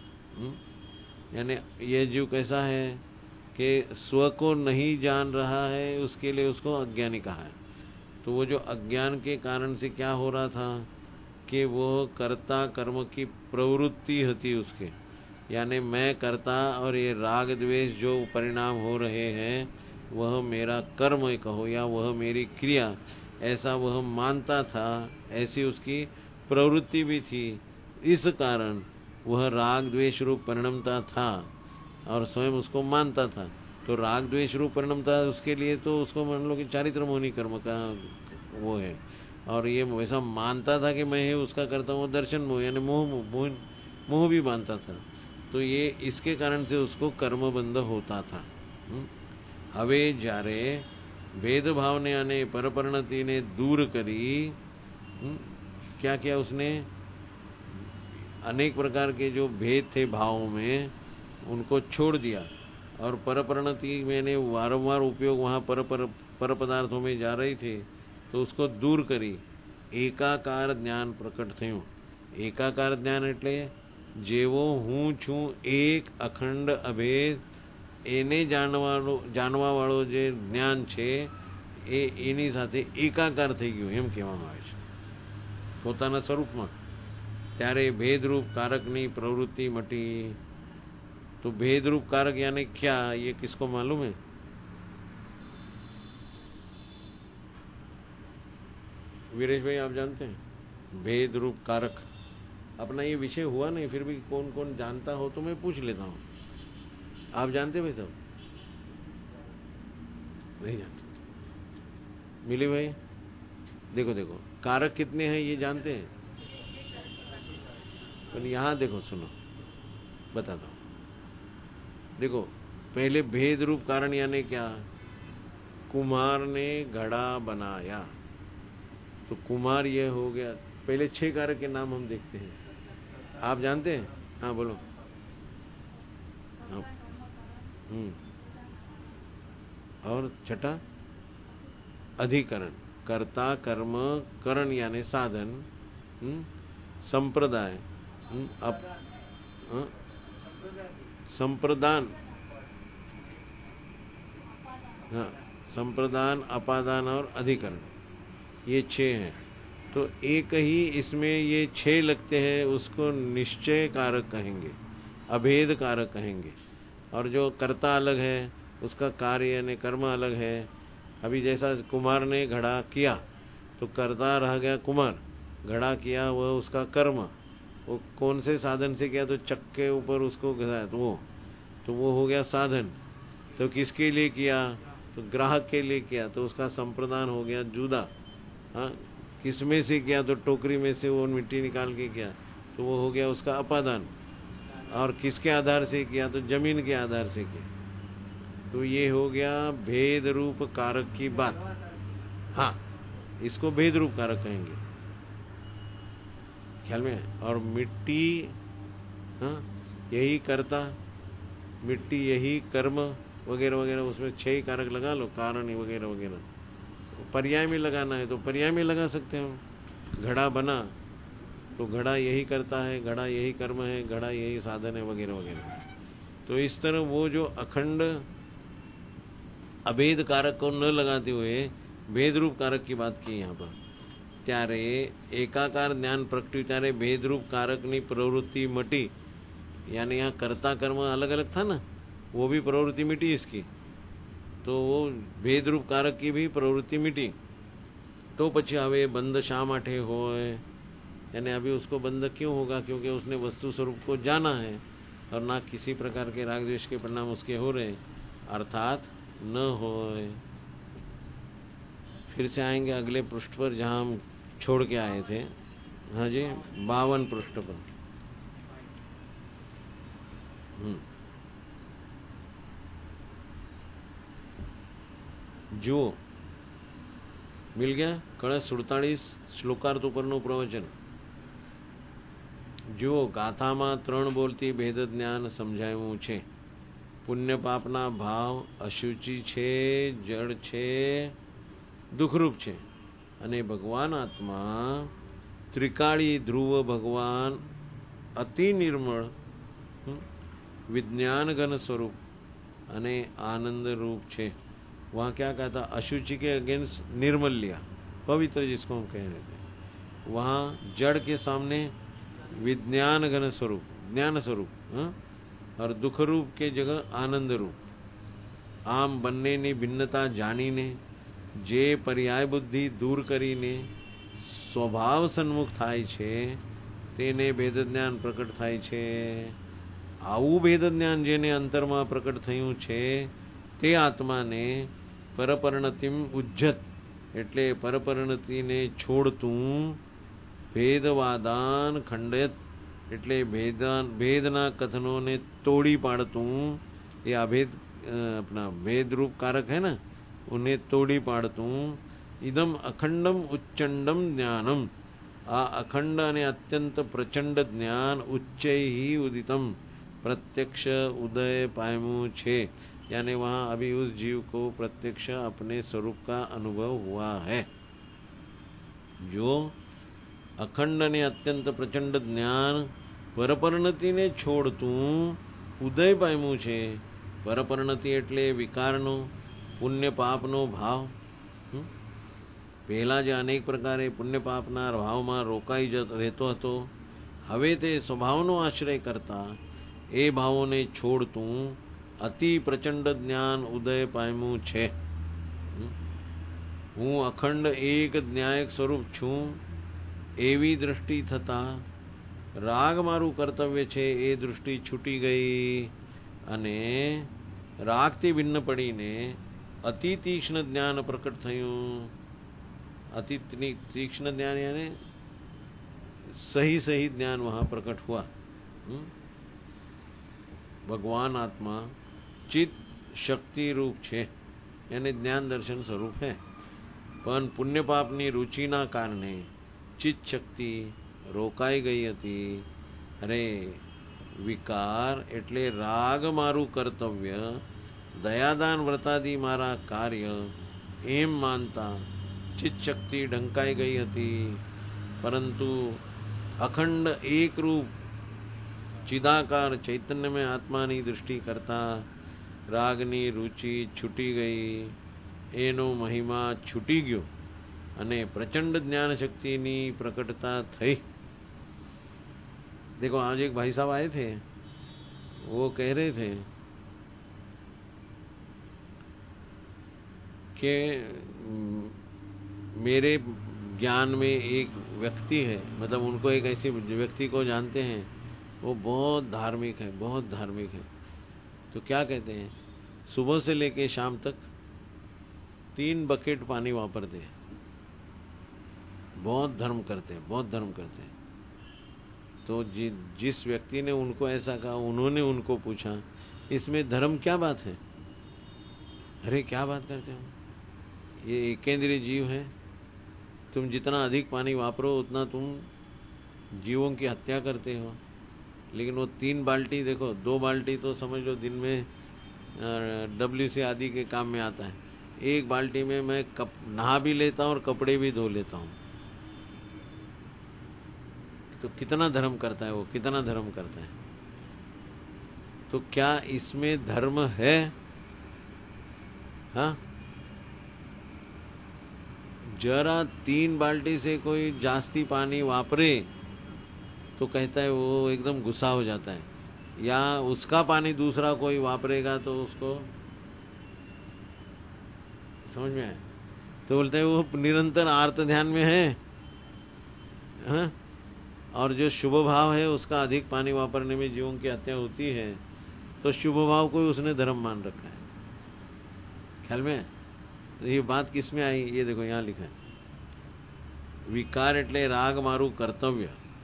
यानी ये जीव कैसा है कि स्व को नहीं जान रहा है, उसके लिए उसको अज्ञानी कहा है। तो वो जो अज्ञान के कारण से क्या हो रहा था कि वो कर्ता कर्म की प्रवृत्ति होती उसके, यानी मैं करता और ये राग द्वेष जो परिणाम हो रहे हैं वह मेरा कर्म कहो या वह मेरी क्रिया, ऐसा वह मानता था, ऐसी उसकी प्रवृत्ति भी थी। इस कारण वह राग द्वेष रूप परिणमता था और स्वयं उसको मानता था। तो राग द्वेष रूप परिणमता उसके लिए तो उसको मान लो कि चारित्र मोहनी कर्म का वो है, और ये वैसा मानता था कि मैं ही उसका करता हूँ, दर्शन मोह यानी मोह मोह मोह भी मानता था। तो ये इसके कारण से उसको कर्मबंध होता था। हवे जारे भेदभाव ने अने परपरिणति ने दूर करी, क्या किया उसने? अनेक प्रकार के जो भेद थे भावों में उनको छोड़ दिया, और परपरिणति मैंने वारंवार उपयोग वहाँ पर पर, पर पदार्थों में जा रही थी तो उसको दूर करी। एकाकार ज्ञान प्रकट थयुं। एकाकार ज्ञान एटले जेवो हूँ छू एक अखंड अभेद एने जानवाळो जानवा वाळो जे ज्ञान छे ए एनी साथे एकाकार थई गयो एम कहेवामां आवे छे पोताना स्वरूपमां। त्यारे भेदरूप कारकनी प्रवृत्ति मटी। तो भेदरूप कारक यानी क्या, ये किसको मालूम है? वीरेश भाई आप जानते हैं? भेदरूप कारक अपना ये विषय हुआ नहीं, फिर भी कौन कौन जानता हो तो मैं पूछ लेता हूँ। आप जानते भाई? सब नहीं जानते? मिले भाई? देखो देखो कारक कितने हैं ये जानते हैं? पर यहाँ देखो सुनो बताता हूँ। देखो पहले भेद रूप कारण यानी क्या? कुम्हार ने घड़ा बनाया, तो कुम्हार ये हो गया। पहले छह कारक के नाम हम देखते हैं, आप जानते हैं? हाँ बोलो। हाँ। हम्म और छठा अधिकरण, कर्ता कर्म करण यानी साधन, संप्रदाय, अप, संप्रदान, हाँ, संप्रदान, अपादान और अधिकरण, ये छह हैं। तो एक ही इसमें ये छह लगते हैं, उसको निश्चय कारक कहेंगे, अभेद कारक कहेंगे। और जो कर्ता अलग है, उसका कार्य यानी कर्म अलग है। अभी जैसा कुम्हार ने घड़ा किया तो कर्ता रह गया कुम्हार, घड़ा किया वह उसका कर्म। वो कौन से साधन से किया, तो चक के ऊपर उसको घसाया तो वो तो वो हो गया साधन। तो किसके लिए किया, तो ग्राहक के लिए किया, तो उसका संप्रदान हो गया जुदा। हाँ, किस में से किया, तो टोकरी में से वो मिट्टी निकाल के किया, तो वो हो गया उसका अपादान। और किसके आधार से किया, तो जमीन के आधार से किया। तो ये हो गया भेद रूप कारक की बात। हाँ, इसको भेद रूप कारक कहेंगे, ख्याल में। और मिट्टी, हाँ, यही कर्ता, मिट्टी यही कर्म वगैरह वगैरह, उसमें छह कारक लगा लो, कारण वगैरह वगैरह। पर्याय में लगाना है तो पर्याय में लगा सकते हो। घड़ा बना तो घड़ा यही करता है, घड़ा यही कर्म है, घड़ा यही साधन है, वगैरह वगैरह। तो इस तरह वो जो अखंड अभेद कारक को न लगाते हुए भेद रूप कारक की बात की यहाँ पर। त्यारे एकाकार ज्ञान प्रगट्યું ત્યારે भेद रूप कारक नी प्रवृत्ति मटी, यानी यहाँ कर्ता कर्म अलग अलग था ना, वो भी प्रवृत्ति मिटी इसकी। तो वो भेद रूप कारक की भी प्रवृत्ति मिटी। तो પછી હવે बंध શા માટે હોય, यानी अभी उसको बंध क्यों होगा, क्योंकि उसने वस्तु स्वरूप को जाना है और ना किसी प्रकार के राग द्वेष के परिणाम उसके हो रहे, अर्थात न होए। फिर से आएंगे अगले पृष्ठ पर जहां हम छोड़ के आए थे। हाँ जी, बावन पृष्ठ पर। हम्म जो मिल गया कलश सुड़तालीस श्लोकार्थ ઉપરનું પ્રવચન। જો ગાથામાં ત્રણ બોલતી ભેદ જ્ઞાન સમજાયું છે। પુણ્ય પાપના ભાવ અશુચિ છે, જડ છે, દુઃખરૂપ છે, અને ભગવાન આત્મા ત્રિકાળી ધ્રુવ ભગવાન અતિ નિર્મળ विज्ञान घन स्वरूप अने आनंद रूप छे। वहाँ क्या कहा था, अशुचि के अगेंस्ट निर्मल्य, पवित्र जिसको हम कह रहे थे। वहाँ जड़ के सामने विज्ञान घन स्वरूप, ज्ञान स्वरूप, हाँ? और दुख रूप के जगह आनंद रूप। आम बन्ने नी भिन्नता जानीने जे पर्याय बुद्धि दूर करीने स्वभाव सन्मुख थाय छे, तेने भेद ज्ञान प्रकट थाय छे। आવું भेद ज्ञान जेने अंतरमा प्रकट थयुं छे, ते आत्माने परपरिणतिम उज्जत, एटले परपरिणतिने छोड़तुं भेदवादान खंडयत, एटले भेदान भेदना कथनों ने तोड़ी पाड़तुं। ये अभेद अपना भेद रूप कारक है ना, उन्हें तोड़ी पाड़तुं। इदम अखंडम उच्चंडम ज्ञानम, आ अखंड अने अत्यंत प्रचंड ज्ञान उच्चै ही उदितम, प्रत्यक्ष उदय पायमु छे। यानी वहां अभी उस जीव को प्रत्यक्ष अपने स्वरूप का अनुभव हुआ है। जो अखंड ने अत्यंत प्रचंड ज्ञान परपरिणति ने छोड़तू उदय पायमु छे। परपरिणति एटले विकारनो, पुण्य पापनो भाव। पहला जे अनेक प्रकारे पुण्य पापना भावमां रोकाई રહેતો હતો, હવે તે સ્વભાવનો આશ્રય કરતા એ ભાવોને છોડતું અતિ પ્રચંડ જ્ઞાન ઉદય પામ્યું છે। હું અખંડ એક જ્ઞાયક સ્વરૂપ છું એવી દૃષ્ટિ થતા રાગ મારું કર્તવ્ય છે એ દૃષ્ટિ છૂટી ગઈ અને રાગથી ભિન્ન પડીને અતિ તીક્ષ્ણ જ્ઞાન પ્રકટ થયું। अति तीक्ष्ण ज्ञान यानी सही सही ज्ञान वहां प्रकट हुआ। भगवान आत्मा चित शक्ति रूप छे, यानी ज्ञान दर्शन स्वरूप है। पण पुण्य पापनी रुचिना कारणे चित शक्ति रोकाई गई हती। अरे विकार एटले राग मारू कर्तव्य, दयादान व्रतादि मारा कार्य एम मानता चित शक्ति ढंकाई गई थी। परंतु अखंड एक रूप चिदाकार चैतन्य में आत्मानी दृष्टि करता रागनी रुचि छूटी गई एनो महिमा छूटी गयो अने प्रचंड ज्ञान शक्तिनी प्रकटता थई। देखो आज एक भाई साहब आए थे, वो कह रहे थे कि मेरे ज्ञान में एक व्यक्ति है, मतलब उनको एक ऐसे व्यक्ति को जानते हैं, वो बहुत धार्मिक है, बहुत धार्मिक है। तो क्या कहते हैं, सुबह से लेके शाम तक तीन बकेट पानी वापरते हैं, बहुत धर्म करते हैं, बहुत धर्म करते हैं। तो जि, जिस व्यक्ति ने उनको ऐसा कहा, उन्होंने उनको पूछा इसमें धर्म क्या बात है? अरे क्या बात करते हो, ये एकेंद्रीय जीव है, तुम जितना अधिक पानी वापरो उतना तुम जीवों की हत्या करते हो। लेकिन वो तीन बाल्टी, देखो दो बाल्टी तो समझ लो दिन में डब्ल्यू सी आदि के काम में आता है, एक बाल्टी में मैं कप नहा भी लेता हूँ और कपड़े भी धो लेता हूँ। तो कितना धर्म करता है वो, कितना धर्म करता है। तो क्या इसमें धर्म है? हाँ, जरा तीन बाल्टी से कोई जास्ती पानी वापरे तो कहता है वो एकदम गुस्सा हो जाता है, या उसका पानी दूसरा कोई वापरेगा तो उसको समझ में आए तो बोलते हैं वो निरंतर आर्त ध्यान में है, हाँ? और जो शुभ भाव है उसका अधिक पानी वापरने में जीवों की हत्या होती है, तो शुभ भाव को उसने धर्म मान रखा है। ख्याल में ये बात किस में आई? ये देखो यहाँ लिखा है, विकार एटले राग मारू कर्तव्य,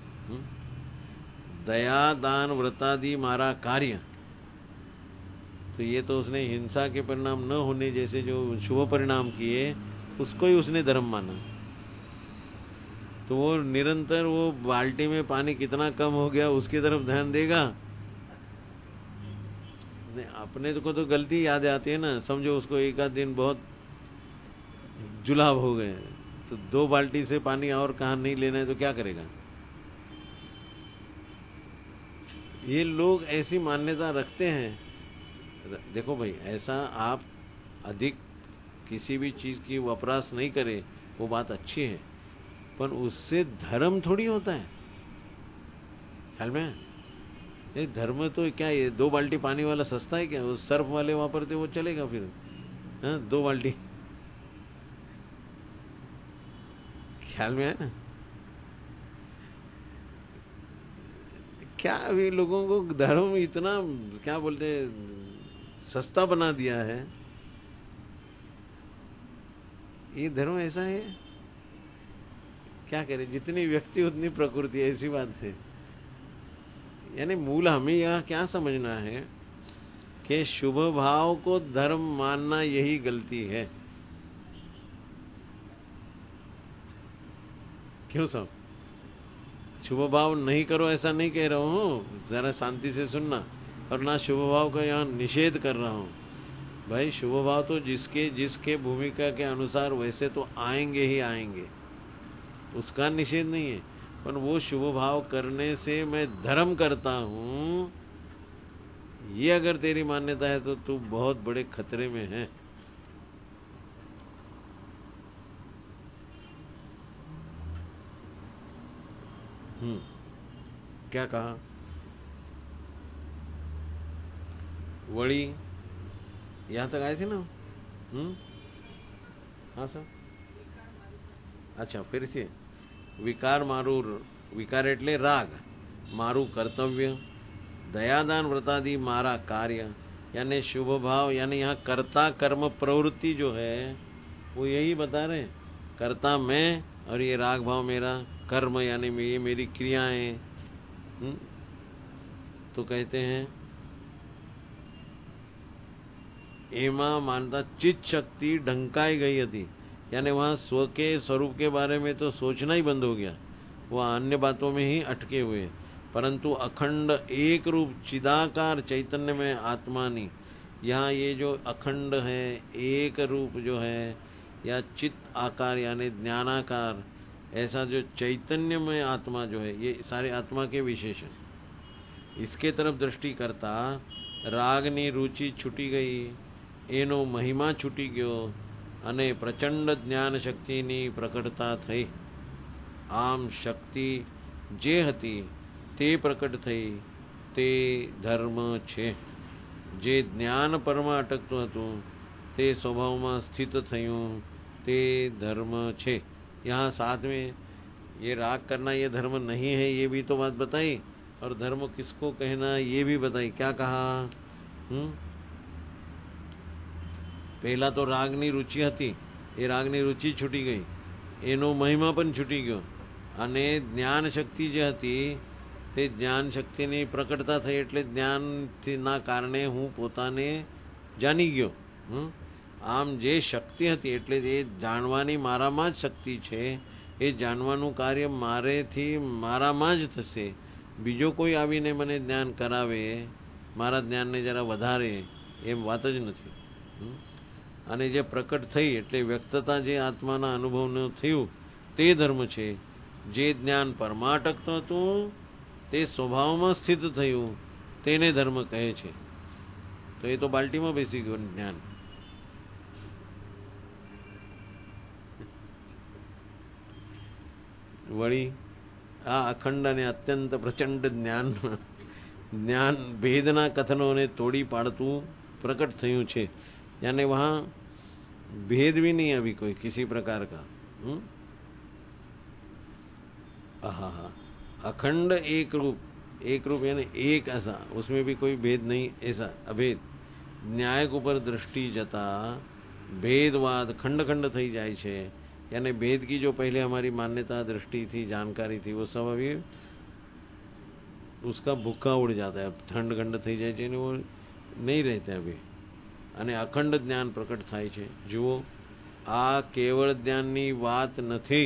दया दान व्रतादि मारा कार्य। तो ये तो उसने हिंसा के परिणाम न होने जैसे जो शुभ परिणाम किए उसको ही उसने धर्म माना। तो वो निरंतर वो बाल्टी में पानी कितना कम हो गया उसकी तरफ ध्यान देगा? अपने को तो गलती याद आती है ना, समझो उसको एक आध दिन बहुत जुलाब हो गए तो दो बाल्टी से पानी और कहाँ नहीं लेना है तो क्या करेगा? ये लोग ऐसी मान्यता रखते हैं। देखो भाई, ऐसा आप अधिक किसी भी चीज की वपराश नहीं करे वो बात अच्छी है, पर उससे धर्म थोड़ी होता है। ख्याल में ये धर्म तो क्या, ये दो बाल्टी पानी वाला सस्ता है क्या? वो सर्फ वाले वापरते वो चलेगा फिर, हाँ? दो बाल्टी, ख्याल में है ना? क्या अभी लोगों को धर्म इतना क्या बोलते सस्ता बना दिया है। ये धर्म ऐसा है, क्या करें, जितनी व्यक्ति उतनी प्रकृति, ऐसी बात है। यानी मूल हमें यह क्या समझना है कि शुभ भाव को धर्म मानना यही गलती है। क्यों सब शुभ भाव नहीं करो ऐसा नहीं कह रहा हूं, जरा शांति से सुनना, और ना शुभ भाव का यहाँ निषेध कर रहा हूं। भाई शुभ भाव तो जिसके जिसके भूमिका के अनुसार वैसे तो आएंगे ही आएंगे, उसका निषेध नहीं है, पर वो शुभ भाव करने से मैं धर्म करता हूं, ये अगर तेरी मान्यता है तो तू बहुत बड़े खतरे में है। हम्म क्या कहा? वड़ी यहां तक आए थे ना? हम्म हाँ सर, अच्छा फिर से विकार मारू, विकार एटले राग, मारू कर्तव्य, दयादान व्रतादि मारा कार्य, यानी शुभ भाव, यानी यहाँ कर्ता कर्म प्रवृत्ति जो है वो यही बता रहे, कर्ता मैं और ये राग भाव मेरा, कर्म यानी ये मेरी क्रियाएं। तो कहते हैं एमा मानता चित्त शक्ति ढंकाई गई थी, यानी वहां स्व के स्वरूप के बारे में तो सोचना ही बंद हो गया, वह अन्य बातों में ही अटके हुए, परंतु अखंड एक रूप चिदाकार चैतन्य में आत्मानी, यहाँ ये जो अखंड है, एक रूप जो है, या चित्त आकार यानी ज्ञानाकार, ऐसा जो चैतन्यमय आत्मा जो है, ये सारे आत्मा के विशेषण। इसके तरफ दृष्टि करता रागनी रुचि छूटी गई, एनो महिमा छूटी गयो અને પ્રચંડ જ્ઞાન શક્તિની પ્રકટતા થઈ। આમ શક્તિ જે હતી તે પ્રકટ થઈ, તે ધર્મ છે। જે જ્ઞાન પરમાં અટકતું હતું તે સ્વભાવમાં સ્થિત થયું, તે ધર્મ છે। यहाँ साथ में ये राग करना ये धर्म नहीं है, ये भी तो बात बताई, और धर्म किसको कहना ये भी बताई। क्या कहा? हम्म पहला तो रागनी रुचि હતી, એ રાગની રુચિ છૂટી ગઈ, એનો મહિમા પણ છૂટી ગયો, અને જ્ઞાન શક્તિ જે હતી તે જ્ઞાન શક્તિની પ્રકટતા થઈ, એટલે જ્ઞાનના કારણે હું પોતાને જાણી ગયો। આમ જે શક્તિ હતી એટલે એ જાણવાની મારામાં જ શક્તિ છે, એ જાણવાનું કાર્ય મારેથી મારામાં જ થશે। બીજો કોઈ આવીને મને જ્ઞાન કરાવે, મારા જ્ઞાનને જરા વધારે, એમ વાત જ નથી। અને જે પ્રકટ થઈ એટલે વ્યક્તતા જે આત્માના અનુભવનું થયું તે ધર્મ છે। જે જ્ઞાન પરમાં અટકતું હતું તે સ્વભાવમાં સ્થિત થયું, તેને ધર્મ કહે છે। તો એ તો બાલ્ટીમાં બેસી ગયું જ્ઞાન। વળી આ અખંડ અને અત્યંત પ્રચંડ જ્ઞાન જ્ઞાન ભેદના કથનોને તોડી પાડતું પ્રકટ થયું છે। यानी वहां भेद भी नहीं अभी कोई किसी प्रकार का। आहा हा अखंड एक रूप, एक रूप यानी एक ऐसा, उसमें भी कोई भेद नहीं, ऐसा अभेद। न्याय ऊपर दृष्टि जता भेदवाद खंड खंड थई जाए छे। यानी भेद की जो पहले हमारी मान्यता दृष्टि थी, जानकारी थी, वो सब अभी उसका भूखा उड़ जाता है। अब खंड खंड थई जाए छे, वो नहीं रहते अभी, અને અખંડ જ્ઞાન પ્રકટ થાય છે। જુઓ, આ કેવળ જ્ઞાનની વાત નથી,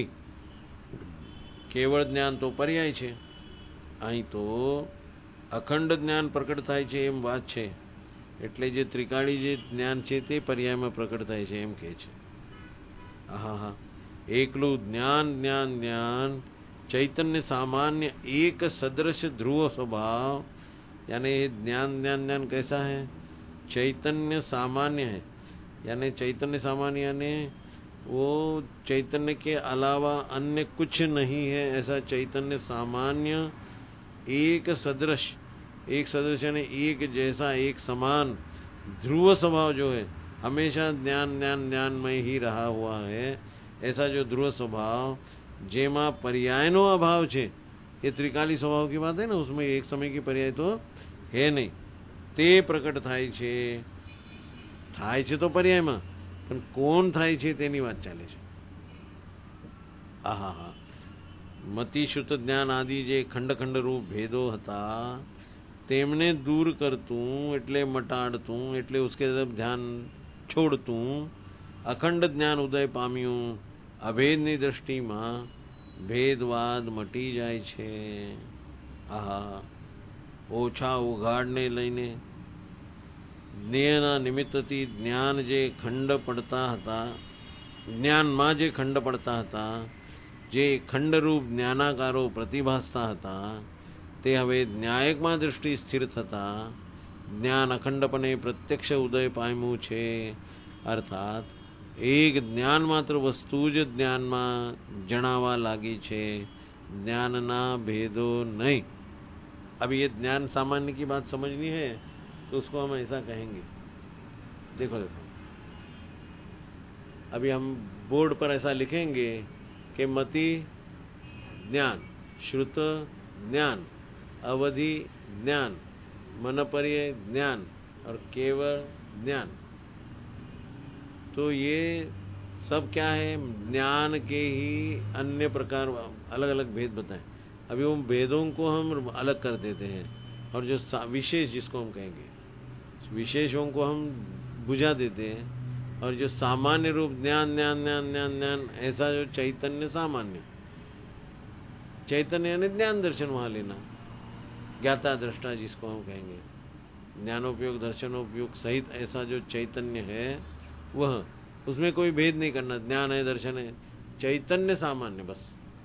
કેવળ જ્ઞાન તો પર્યાય છે, અહીં તો અખંડ જ્ઞાન પ્રકટ થાય છે એમ વાત છે। એટલે જે ત્રિકાળી જે જ્ઞાન છે તે પર્યાયમાં પ્રકટ થાય છે એમ કહે છે। આહા હા એકલું જ્ઞાન જ્ઞાન જ્ઞાન ચૈતન્ય सामान्य एक सदृश ध्रुव स्वभाव। यानी ज्ञान ज्ञान ज्ञान कैसा है? चैतन्य सामान्य है, यानी चैतन्य सामान्य यानी वो चैतन्य के अलावा अन्य कुछ नहीं है, ऐसा चैतन्य सामान्य एक सदृश, एक सदृश यानी एक जैसा, एक समान ध्रुव स्वभाव जो है, हमेशा ज्ञान ज्ञान ज्ञान में ही रहा हुआ है, ऐसा जो ध्रुव स्वभाव जेमा पर्यायनो अभाव छे। ये त्रिकाली स्वभाव की बात है ना, उसमें एक समय की पर्याय तो है नहीं, તે પ્રકટ થાય છે। થાય છે તો પર્યાયમાં, પણ કોણ થાય છે તેની વાત ચાલે છે। આહા હા મતિશુદ્ધ જ્ઞાન આદિ જે ખંડ ખંડ રૂપ ભેદો હતા તેમને દૂર કરતું, એટલે મટાડતું, એટલે उसके तरफ ध्यान છોડતું અખંડ જ્ઞાન ઉદય પામ્યું। અભેદની દ્રષ્ટિમાં ભેદવાદ મટી જાય છે। આહા ઓછા ઉઘાડને લઈને જ્ઞેયના નિમિત્તથી જ્ઞાન જે ખંડ પડતા હતા, જ્ઞાનમાં જે ખંડ પડતા હતા, જે ખંડરૂપ જ્ઞાનાકારો પ્રતિભાસતા હતા, તે હવે ન્યાયકમાં દૃષ્ટિ સ્થિર થતા જ્ઞાન અખંડપણે પ્રત્યક્ષ ઉદય પામ્યું છે। અર્થાત એક જ્ઞાન માત્ર વસ્તુ જ જ્ઞાનમાં જણાવા લાગી છે, જ્ઞાનના ભેદો નહીં। अब ये ज्ञान सामान्य की बात समझनी है तो उसको हम ऐसा कहेंगे। देखो देखो अभी हम बोर्ड पर ऐसा लिखेंगे कि मति ज्ञान, श्रुत ज्ञान, अवधि ज्ञान, मनपर्य ज्ञान और केवल ज्ञान। तो ये सब क्या है? ज्ञान के ही अन्य प्रकार अलग अलग भेद बताएं। अभी उन भेदों को हम अलग कर देते हैं, और जो विशेष जिसको हम कहेंगे विशेषों को हम बुझा देते हैं, और जो सामान्य रूप ज्ञान ज्ञान ज्ञान ज्ञान ज्ञान ऐसा जो चैतन्य सामान्य, चैतन्य यानी ज्ञान दर्शन वहां लेना, ज्ञाता दृष्टा जिसको हम कहेंगे, ज्ञानोपयोग दर्शनोपयोग सहित ऐसा जो चैतन्य है वह, उसमें कोई भेद नहीं करना। ज्ञान है, दर्शन है, चैतन्य सामान्य, बस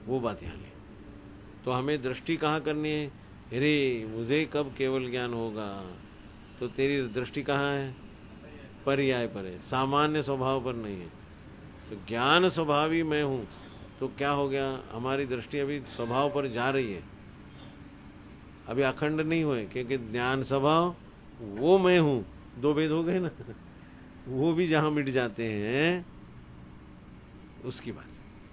वो बात यहाँ ले। तो हमें दृष्टि कहाँ करनी है? अरे मुझे कब केवल ज्ञान होगा? तो तेरी दृष्टि कहाँ है? पर्याय पर है, सामान्य स्वभाव पर नहीं है। तो ज्ञान स्वभावी मैं हूं, तो क्या हो गया? हमारी दृष्टि अभी स्वभाव पर जा रही है, अभी अखंड नहीं हुए, क्योंकि ज्ञान स्वभाव वो मैं हूं, दो भेद हो गए ना। वो भी जहां मिट जाते हैं उसकी बात।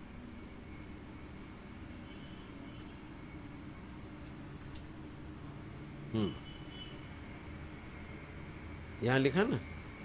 हम्म यहां लिखा ना,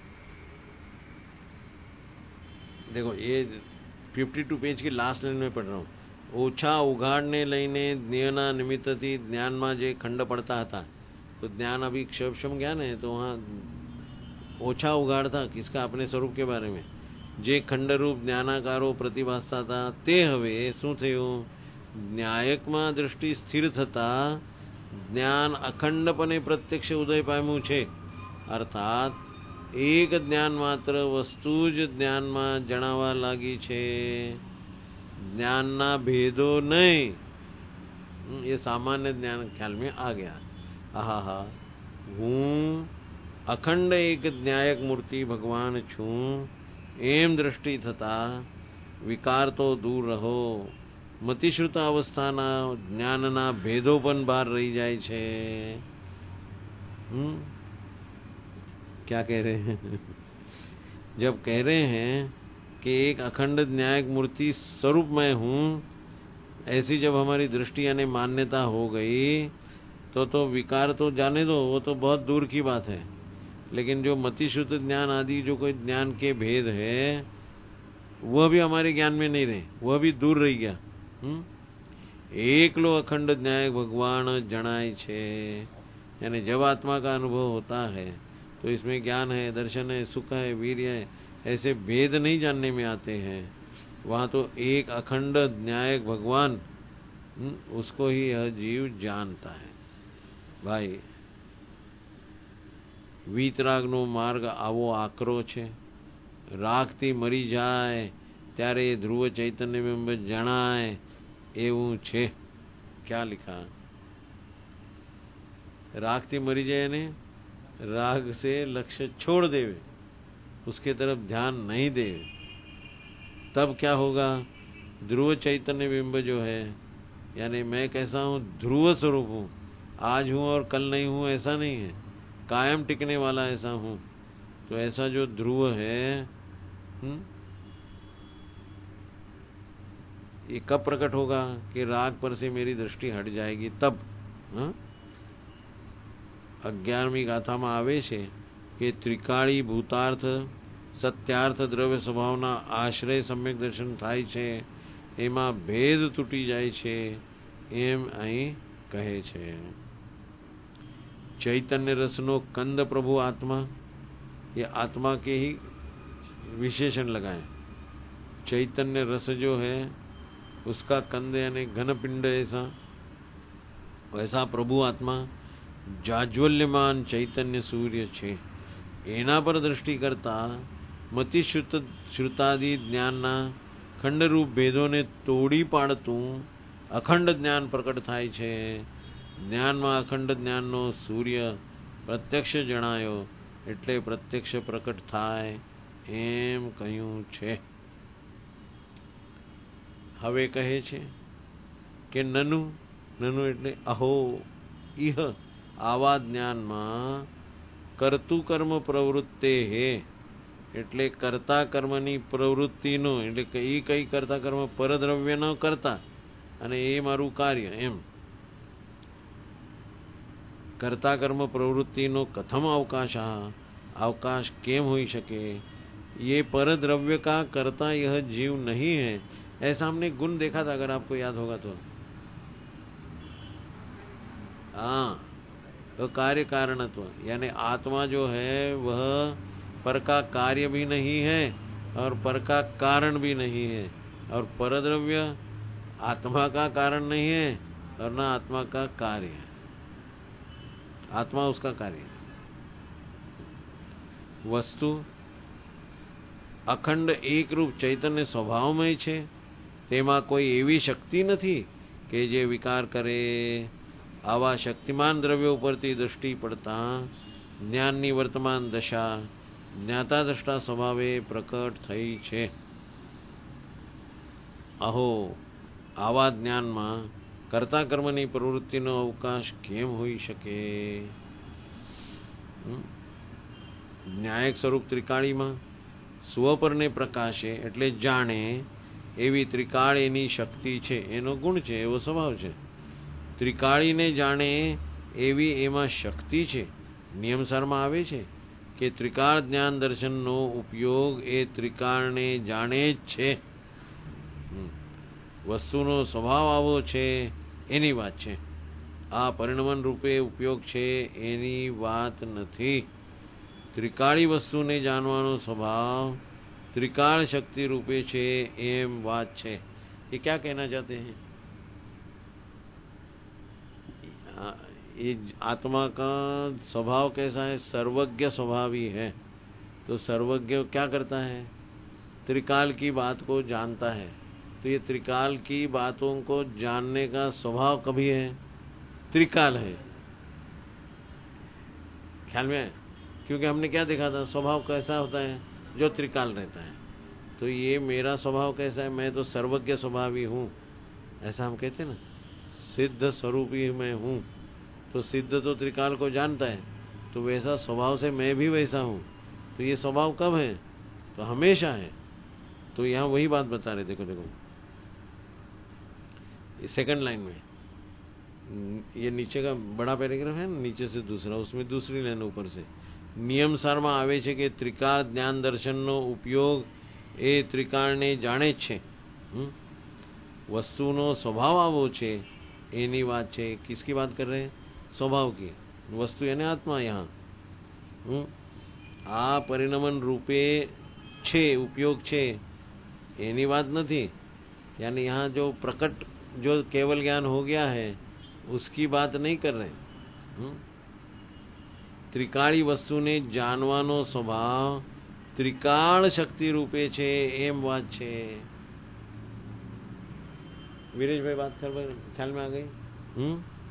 देखो ये बावन पेज की लास्ट लाइन में पढ़ रहा हूं। ओछा उगाड़ने लઈને જ્ઞાના નિમિત્તથી જ્ઞાનમાં જે ખંડ પડતા હતા, तो ज्ञान अभी क्षम ज्ञान है, तो वहां ओछा उगाड़ था किसका? अपने स्वरूप के बारे में। जे खंड रूप ज्ञानाकारो प्रतिभासता था, ते હવે શું થયું? ન્યાયકમાં દૃષ્ટિ સ્થિર થતા જ્ઞાન અખંડપણે પ્રત્યક્ષ ઉદય પામ્યું છે। અર્થાત એક જ્ઞાન માત્ર વસ્તુ જ જ્ઞાનમાં જણાવા લાગી છે, ज्ञानना भेदो नहीं। ये सामान्य ज्ञान ख्याल में आ गया। आहा हा, हूँ अखंड एक न्यायक मूर्ति भगवान छू, एम दृष्टि थता विकार तो दूर रहो। मतिश्रुत अवस्थाना ज्ञानना भेदो पण बहार रही जाए छे। हम्म क्या कह रहे हैं? जब कह रहे हैं कि एक अखंड न्यायक मूर्ति स्वरूप मैं हूं, ऐसी जब हमारी दृष्टि यानी मान्यता हो गई, तो तो विकार तो जाने दो, वो तो बहुत दूर की बात है। लेकिन जो मतिशुद्ध ज्ञान आदि जो कोई ज्ञान के भेद है, वह भी हमारे ज्ञान में नहीं रहे, वह भी दूर रह गया। हुँ? एकलो अखंड न्याय भगवान जनाय छे। यानी जब आत्मा का अनुभव होता है तो इसमें ज्ञान है, दर्शन है, सुख है, वीर्य है, ऐसे भेद नहीं जानने में आते हैं। वहां तो एक अखंड न्यायक भगवान, उसको ही यह जीव जानता है। भाई વીતરાગનો માર્ગ આવો આકરો છે, રાગથી મરી જાય ત્યારે ધ્રુવ ચૈતન્ય બિંબ જણાય એવું છે। क्या लिखा? रागથી મરી जाए ने राग से लक्ष्य छोड़ देवे, उसके तरफ ध्यान नहीं दे, तब क्या होगा? ध्रुव चैतन्य बिंब जो है, यानी मैं कैसा हूं? ध्रुव स्वरूप हूं, आज हूं और कल नहीं हूं, ऐसा नहीं है, कायम टिकने वाला ऐसा हूं। तो ऐसा जो ध्रुव है, हुँ? ये कब प्रकट होगा? कि राग पर से मेरी दृष्टि हट जाएगी तब। हाँ? अग्यारहवीं गाथा में आवे छे कि त्रिकाળી भूतार्थ सत्यार्थ द्रव्य स्वभावना आश्रय सम्यक दर्शन थाय छे, एमा भेद तूटी जाय छे, एम अहीं कहे छे। चैतन्य रसनो कंद प्रभु आत्मा, ये आत्मा के ही विशेषण लगाए। चैतन्य रस जो है उसका कंद यानी घन पिंड ऐसा, वैसा प्रभु आत्मा जाज्वल्यमान चैतन्य सूर्य छे। एना पर दृष्टि करता मति श्रुत श्रुतादि ज्ञानना खंड रूप भेदों ने तोड़ी पाड़तुं अखंड ज्ञान प्रकट थाय छे। ज्ञान में अखंड ज्ञान नो सूर्य प्रत्यक्ष जणायो, एटले प्रत्यक्ष प्रकट थाय एम कह्युं छे। हवे कहे छे के ननु ननु एटले अहो इह आवा ज्ञान में कर्तु कर्म प्रवृत्ते हे, एटले कर्ता कर्मनी प्रवृत्ति नो, एटले कई कई कर्ता कर्म परद्रव्य नो करता अने ए मारू कार्य, एम कर्ता कर्म प्रवृत्ति नो कथम अवकाश, अवकाश केम होई शके? ये पर द्रव्य का कर्ता यह जीव नहीं है। ऐसा हमने गुण देखा था, अगर आपको याद होगा तो। हाँ, तो कार्य कारणत्व, यानी आत्मा जो है वह पर का कार्य भी नहीं है और पर का कारण भी नहीं है, और पर द्रव्य आत्मा का कारण नहीं है और ना आत्मा का कार्य है, आत्मा उसका कार्य है। वस्तु अखंड एक रूप चैतन्य स्वभाव में छे, તેમાં કોઈ એવી શક્તિ નથી કે જે વિકાર કરે. આવા શક્તિમાન દ્રવ્યો ઉપરથી દૃષ્ટિ પડતા જ્ઞાનની વર્તમાન દશા જ્ઞાતા દ્રષ્ટા સ્વભાવે પ્રકટ થઈ છે. અહો, આવા જ્ઞાનમાં કર્તા કર્મની પ્રવૃત્તિનો અવકાશ કેમ હોઈ શકે? ન્યાયક સ્વરૂપ ત્રિકાળીમાં સ્વપરને પ્રકાશે એટલે જાણે એવી ત્રિકાળ એની શક્તિ છે, એનો ગુણ છે, એવો સ્વભાવ છે. ત્રિકાળીને જાણે એવી એમાં શક્તિ છે. નિયમસારમાં આવે છે કે ત્રિકાળ જ્ઞાન દર્શનનો ઉપયોગ એ ત્રિકાળને જાણે જ છે. વસ્તુનો સ્વભાવ આવો છે એની વાત છે. આ પરિણમન રૂપે ઉપયોગ છે એની વાત નથી. ત્રિકાળી વસ્તુને જાણવાનો સ્વભાવ त्रिकाल शक्ति रूपे छे एम बात छे. ये क्या कहना चाहते हैं? ये आत्मा का स्वभाव कैसा है? सर्वज्ञ स्वभावी है. तो सर्वज्ञ क्या करता है? त्रिकाल की बात को जानता है. तो ये त्रिकाल की बातों को जानने का स्वभाव कभी है? त्रिकाल है. ख्याल में? क्योंकि हमने क्या देखा था? स्वभाव कैसा होता है? जो त्रिकाल रहता है. तो ये मेरा स्वभाव कैसा है? मैं तो सर्वज्ञ स्वभावी हूँ, ऐसा हम कहते हैं ना. सिद्ध स्वरूपी मैं हूँ. तो सिद्ध तो त्रिकाल को जानता है, तो वैसा स्वभाव से मैं भी वैसा हूँ. तो ये स्वभाव कब है? तो हमेशा है. तो यहाँ वही बात बता रहे. देखो देखो सेकंड लाइन में, ये नीचे का बड़ा पैराग्राफ है ना, नीचे से दूसरा, उसमें दूसरी लाइन ऊपर से नियम सारमा आवे छे कि त्रिकाल ज्ञान दर्शन नो उपयोग ए त्रिकाल ने जाने छे. वस्तु नो स्वभाव आवो छे एनी बात छे. किसकी बात कर रहे हैं? स्वभाव की. वस्तु यानी आत्मा. यहाँ आ परिणमन रूपे छे, उपयोग छे एनी बात नहीं. यानी यहाँ जो प्रकट जो केवल ज्ञान हो गया है उसकी बात नहीं कर रहे. हुँ? त्रिकाળી વસ્તુને જાણવાનો સ્વભાવ ત્રિકાળ શક્તિ રૂપે છે એમ વાત છે. વીરેશભાઈ बात ख्याल में आ गई? हम्म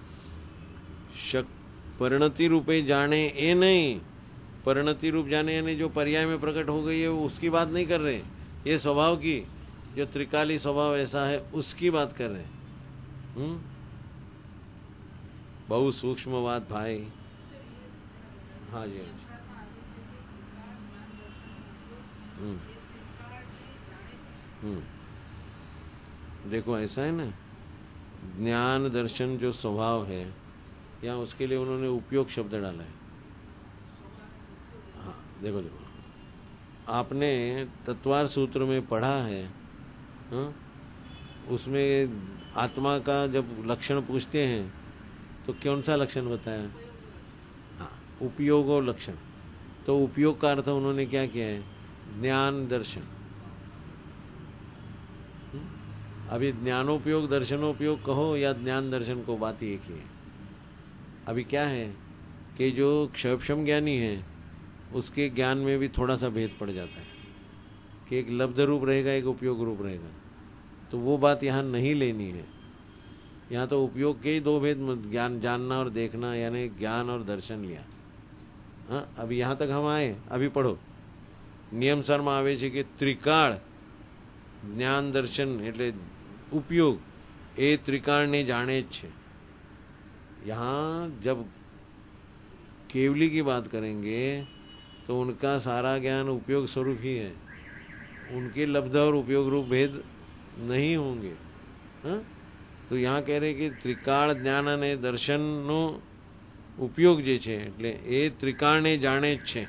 परिणति रूपे जाने ए नहीं. परिणति रूप जाने यानी जो पर्याय में प्रकट हो गई है उसकी बात नहीं कर रहे. ये स्वभाव की जो त्रिकाली स्वभाव ऐसा है उसकी बात कर रहे. हम्म बहुत सूक्ष्म बात भाई. हाँ जी. हम्म हम्म देखो ऐसा है ना, ज्ञान दर्शन जो स्वभाव है, यहाँ उसके लिए उन्होंने उपयोग शब्द डाला है. हाँ देखो देखो आपने तत्वार सूत्र में पढ़ा है. हाँ उसमें आत्मा का जब लक्षण पूछते हैं तो कौन सा लक्षण बताया? उपयोग और लक्षण. तो उपयोग का अर्थ उन्होंने क्या किया है? ज्ञान दर्शन. अभी ज्ञानोपयोग दर्शनोपयोग कहो या ज्ञान दर्शन को, बात एक ही है. अभी क्या है कि जो क्षयक्षम ज्ञानी है उसके ज्ञान में भी थोड़ा सा भेद पड़ जाता है कि एक लब्ध रूप रहेगा, एक उपयोग रूप रहेगा. तो वो बात यहाँ नहीं लेनी है. यहाँ तो उपयोग के ही दो भेद, ज्ञान जानना और देखना, यानी ज्ञान और दर्शन लिया. हाँ अभी यहाँ तक हम आए. अभी पढ़ो. नियम सारमा आवे छे कि त्रिकाळ ज्ञान दर्शन એટલે उपयोग ए त्रिकाळ ने जाने छे. यहाँ जब केवली की बात करेंगे तो उनका सारा ज्ञान उपयोग स्वरूप ही है. उनके लब्ध और उपयोग रूप भेद नहीं होंगे. हाँ तो यहाँ कह रहे कि त्रिकाळ ज्ञान અને દર્શનનો उपयोग जे छे એટલે એ ત્રિકાળને જાણે જ છે.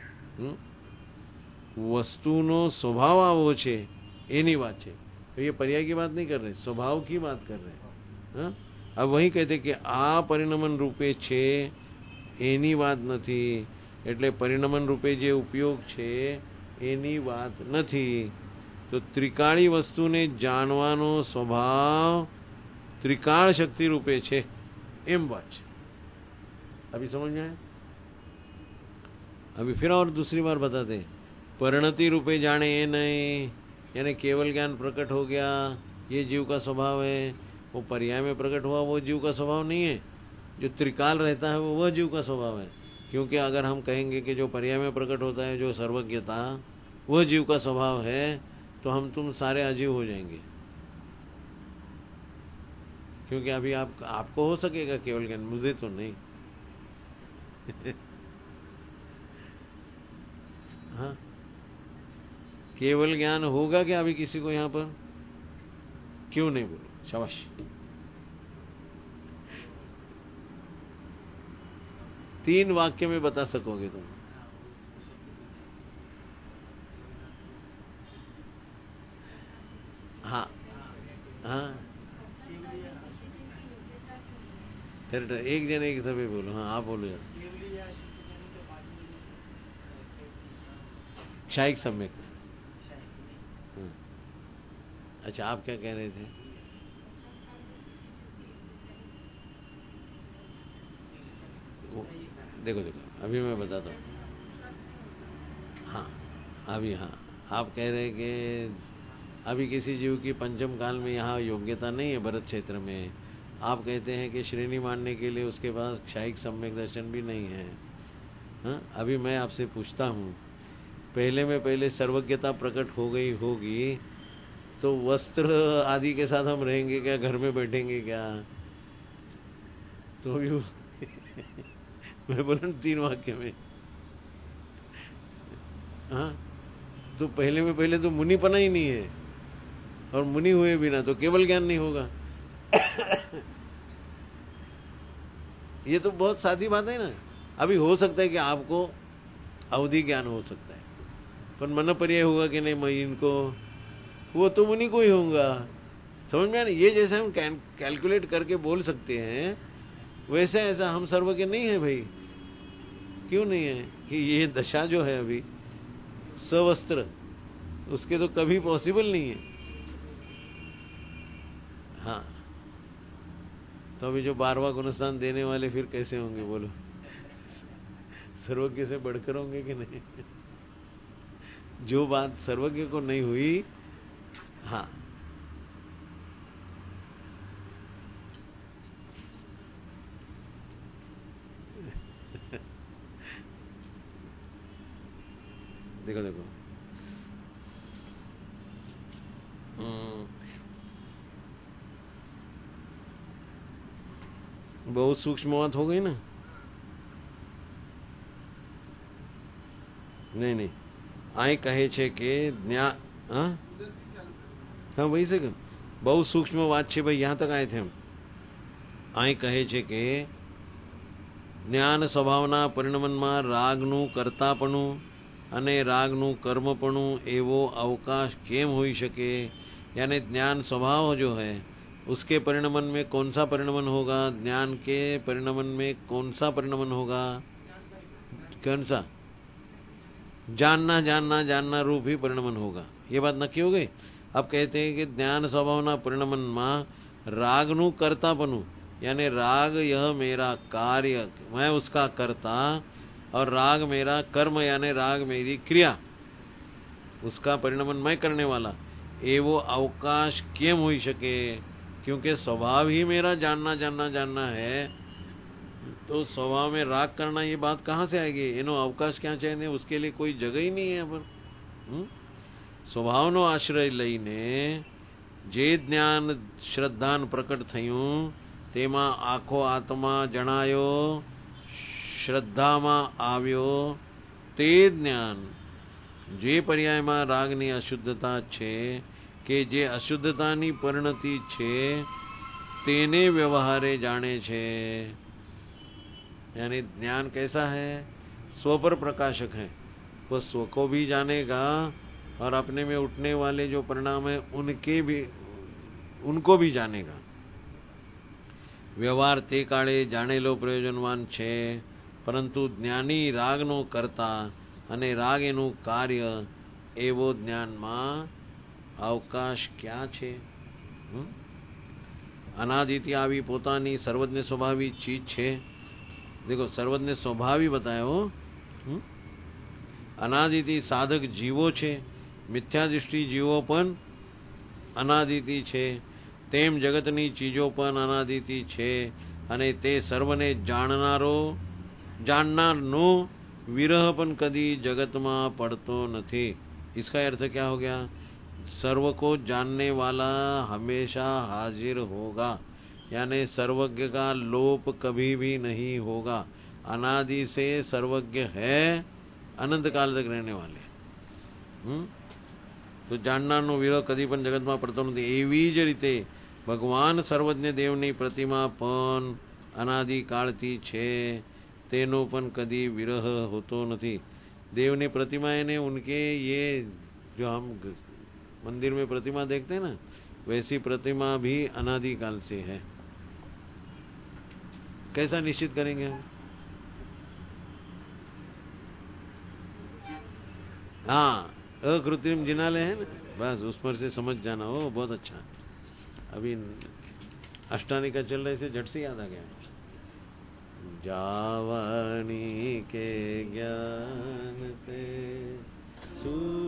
वस्तुનો स्वभाव आवो छे एनी बात छे. तो ये पर्याय की बात नहीं कर रहे, स्वभाव की बात कर रहे. हाँ अब वही कहते कि आ परिणमन रूपे छे एनी बात नहीं. એટલે પરિણમન રૂપે જે ઉપયોગ છે એની વાત નથી. તો ત્રિકાળી વસ્તુને જાણવાનો સ્વભાવ ત્રિકાળ શક્તિ રૂપે છે એમ વાત છે. अभी समझ में आया? अभी फिर और दूसरी बार बताते. परिणति रूपे जाने ये नहीं, यानी केवल ज्ञान प्रकट हो गया ये जीव का स्वभाव है, वो पर्याय में प्रकट हुआ वो जीव का स्वभाव नहीं है। जो त्रिकाल रहता है वो वह जीव का स्वभाव है। क्योंकि अगर हम कहेंगे कि जो पर्याय में प्रकट होता है, जो सर्वज्ञता, वह जीव का स्वभाव है, तो हम तुम सारे अजीव हो जाएंगे। क्योंकि अभी आप आपको हो सकेगा केवल ज्ञान, मुझे तो नहीं। हाँ, केवल ज्ञान होगा क्या अभी किसी को यहाँ पर? क्यों नहीं बोलो? शाबाश। तीन वाक्य में बता सकोगे तुम? हाँ हाँ, एक जन एक सभी बोलो। हाँ आप बोलो यार। क्षायिक सम्यक। हाँ। अच्छा, आप क्या कह रहे थे? देखो देखो अभी मैं बताता हूँ। हाँ अभी, हाँ आप कह रहे हैं कि अभी किसी जीव की पंचम काल में यहाँ योग्यता नहीं है भरत क्षेत्र में। आप कहते हैं कि श्रेणी मानने के लिए उसके पास क्षायिक सम्यक दर्शन भी नहीं है। हाँ, अभी मैं आपसे पूछता हूँ, पहले में पहले सर्वज्ञता प्रकट हो गई होगी तो वस्त्र आदि के साथ हम रहेंगे क्या? घर में बैठेंगे क्या? तो भी मैं बोला तीन वाक्य में। हाँ, तो पहले में पहले तो मुनिपना ही नहीं है, और मुनि हुए बिना तो केवल ज्ञान नहीं होगा। ये तो बहुत सादी बात है ना। अभी हो सकता है कि आपको अवधि ज्ञान हो सकता है, पर मन पर्याय होगा कि नहीं मैं इनको, वो तो मुनि को ही होगा। समझ में आ नहीं? ये जैसे हम कैलकुलेट करके बोल सकते हैं, वैसे ऐसा हम सर्वज्ञ नहीं है भाई। क्यों नहीं है? कि ये दशा जो है अभी सवस्त्र, उसके तो कभी पॉसिबल नहीं है। हाँ, तो अभी जो बारहवां गुणस्थान देने वाले फिर कैसे होंगे बोलो? सर्वज्ञ से बढ़कर होंगे कि नहीं? जो बात सर्वज्ञ को नहीं हुई। हाँ, देखो देखो बहुत सूक्ष्म बात हो गई ना। नहीं नहीं, आए कहे छे के ज्ञान। हाँ हाँ, वही से बहुत सूक्ष्म बात छे भाई, यहाँ तक आए थे हम। आए कहे छे के જ્ઞાન સ્વભાવના પરિણમનમાં રાગનું કર્તાપણું અને રાગનું કર્મપણું એવો અવકાશ કેમ હોઈ શકે? यानी ज्ञान स्वभाव जो है उसके परिणमन में कौन सा परिणमन होगा? ज्ञान के परिणमन में कौन सा परिणमन होगा? कौन सा? जानना जानना जानना रूप ही परिणमन होगा। ये बात नक्की हो गई। अब कहते हैं कि ज्ञान स्वभावना परिणमन में रागनु कर्तापनु, यानी राग यह मेरा कार्य, मैं उसका कर्ता, और राग मेरा कर्म, यानी राग मेरी क्रिया, उसका परिणमन मैं करने वाला। एवो अवकाश केम हो सके? क्योंकि स्वभाव ही मेरा जानना जानना जानना है, तो स्वभाव में राग करना ये बात कहाँ से आएगी? एनो अवकाश क्या चाहिए? उसके लिए कोई जगह ही नहीं है यहाँ पर। स्वभावनो आश्रय लईने जे ज्ञान श्रद्धान प्रकट थयुं तेमा आखो आत्मा जणायो, श्रद्धाમાં આવ્યો તે જ્ઞાન જે પર્યાયમાં રાગની અશુદ્ધતા છે કે જે અશુદ્ધતાની પરિણતિ છે તેને વ્યવહારે જાણે છે। यानी ज्ञान कैसा है? स्व पर प्रकाशक है, वो स्व को भी जानेगा और अपने में उठने वाले जो परिणाम है उनके भी उनको भी जानेगा। व्यवहार ते काळे जाणेलो प्रयोजनवान छे, परंतु ज्ञानी रागनो करता અને રાગ એનું કાર્ય એવો જ્ઞાનમાં અવકાશ ક્યાં છે? અનાદિથી આવી પોતાની સર્વજ્ઞ સ્વભાવી ચીજ છે। देखो सर्वज्ञ स्वभावी बतायो। अनादिति साधक जीवो छे, मिथ्या दृष्टि जीवो पण અનાદિથી છે, તેમ જગતની ચીજો પણ અનાદિથી છે અને તે સર્વને જાણનારો जाननारनो विरह पण कदी जगत में पड़तो नहीं। इसका अर्थ क्या हो गया? सर्व को जानने वाला हमेशा हाजिर होगा, यानी सर्वज्ञ का लोप कभी भी नहीं होगा। अनादि से सर्वज्ञ है, अनंत काल तक रहने वाले। हम्म तो जाननारनो विरह कदी पण जगत में पड़तो नहीं। एवी ज रीते भगवान सर्वज्ञ देवनी प्रतिमा पण अनादि कालथी छे, तेनो पण कदी विरह होतो नहीं। देवनी प्रतिमाएं ने उनके ये जो हम मंदिर में प्रतिमा देखते हैं ना, वैसी प्रतिमा भी अनादि काल से है। कैसा निश्चित करेंगे हम? हाँ, अकृत्रिम जिनालय है ना, बस उस पर से समझ जाना। हो बहुत अच्छा। अभी अष्टानी का चल रहे से झट से याद आ गया। जावनी के ज्ञान ते सू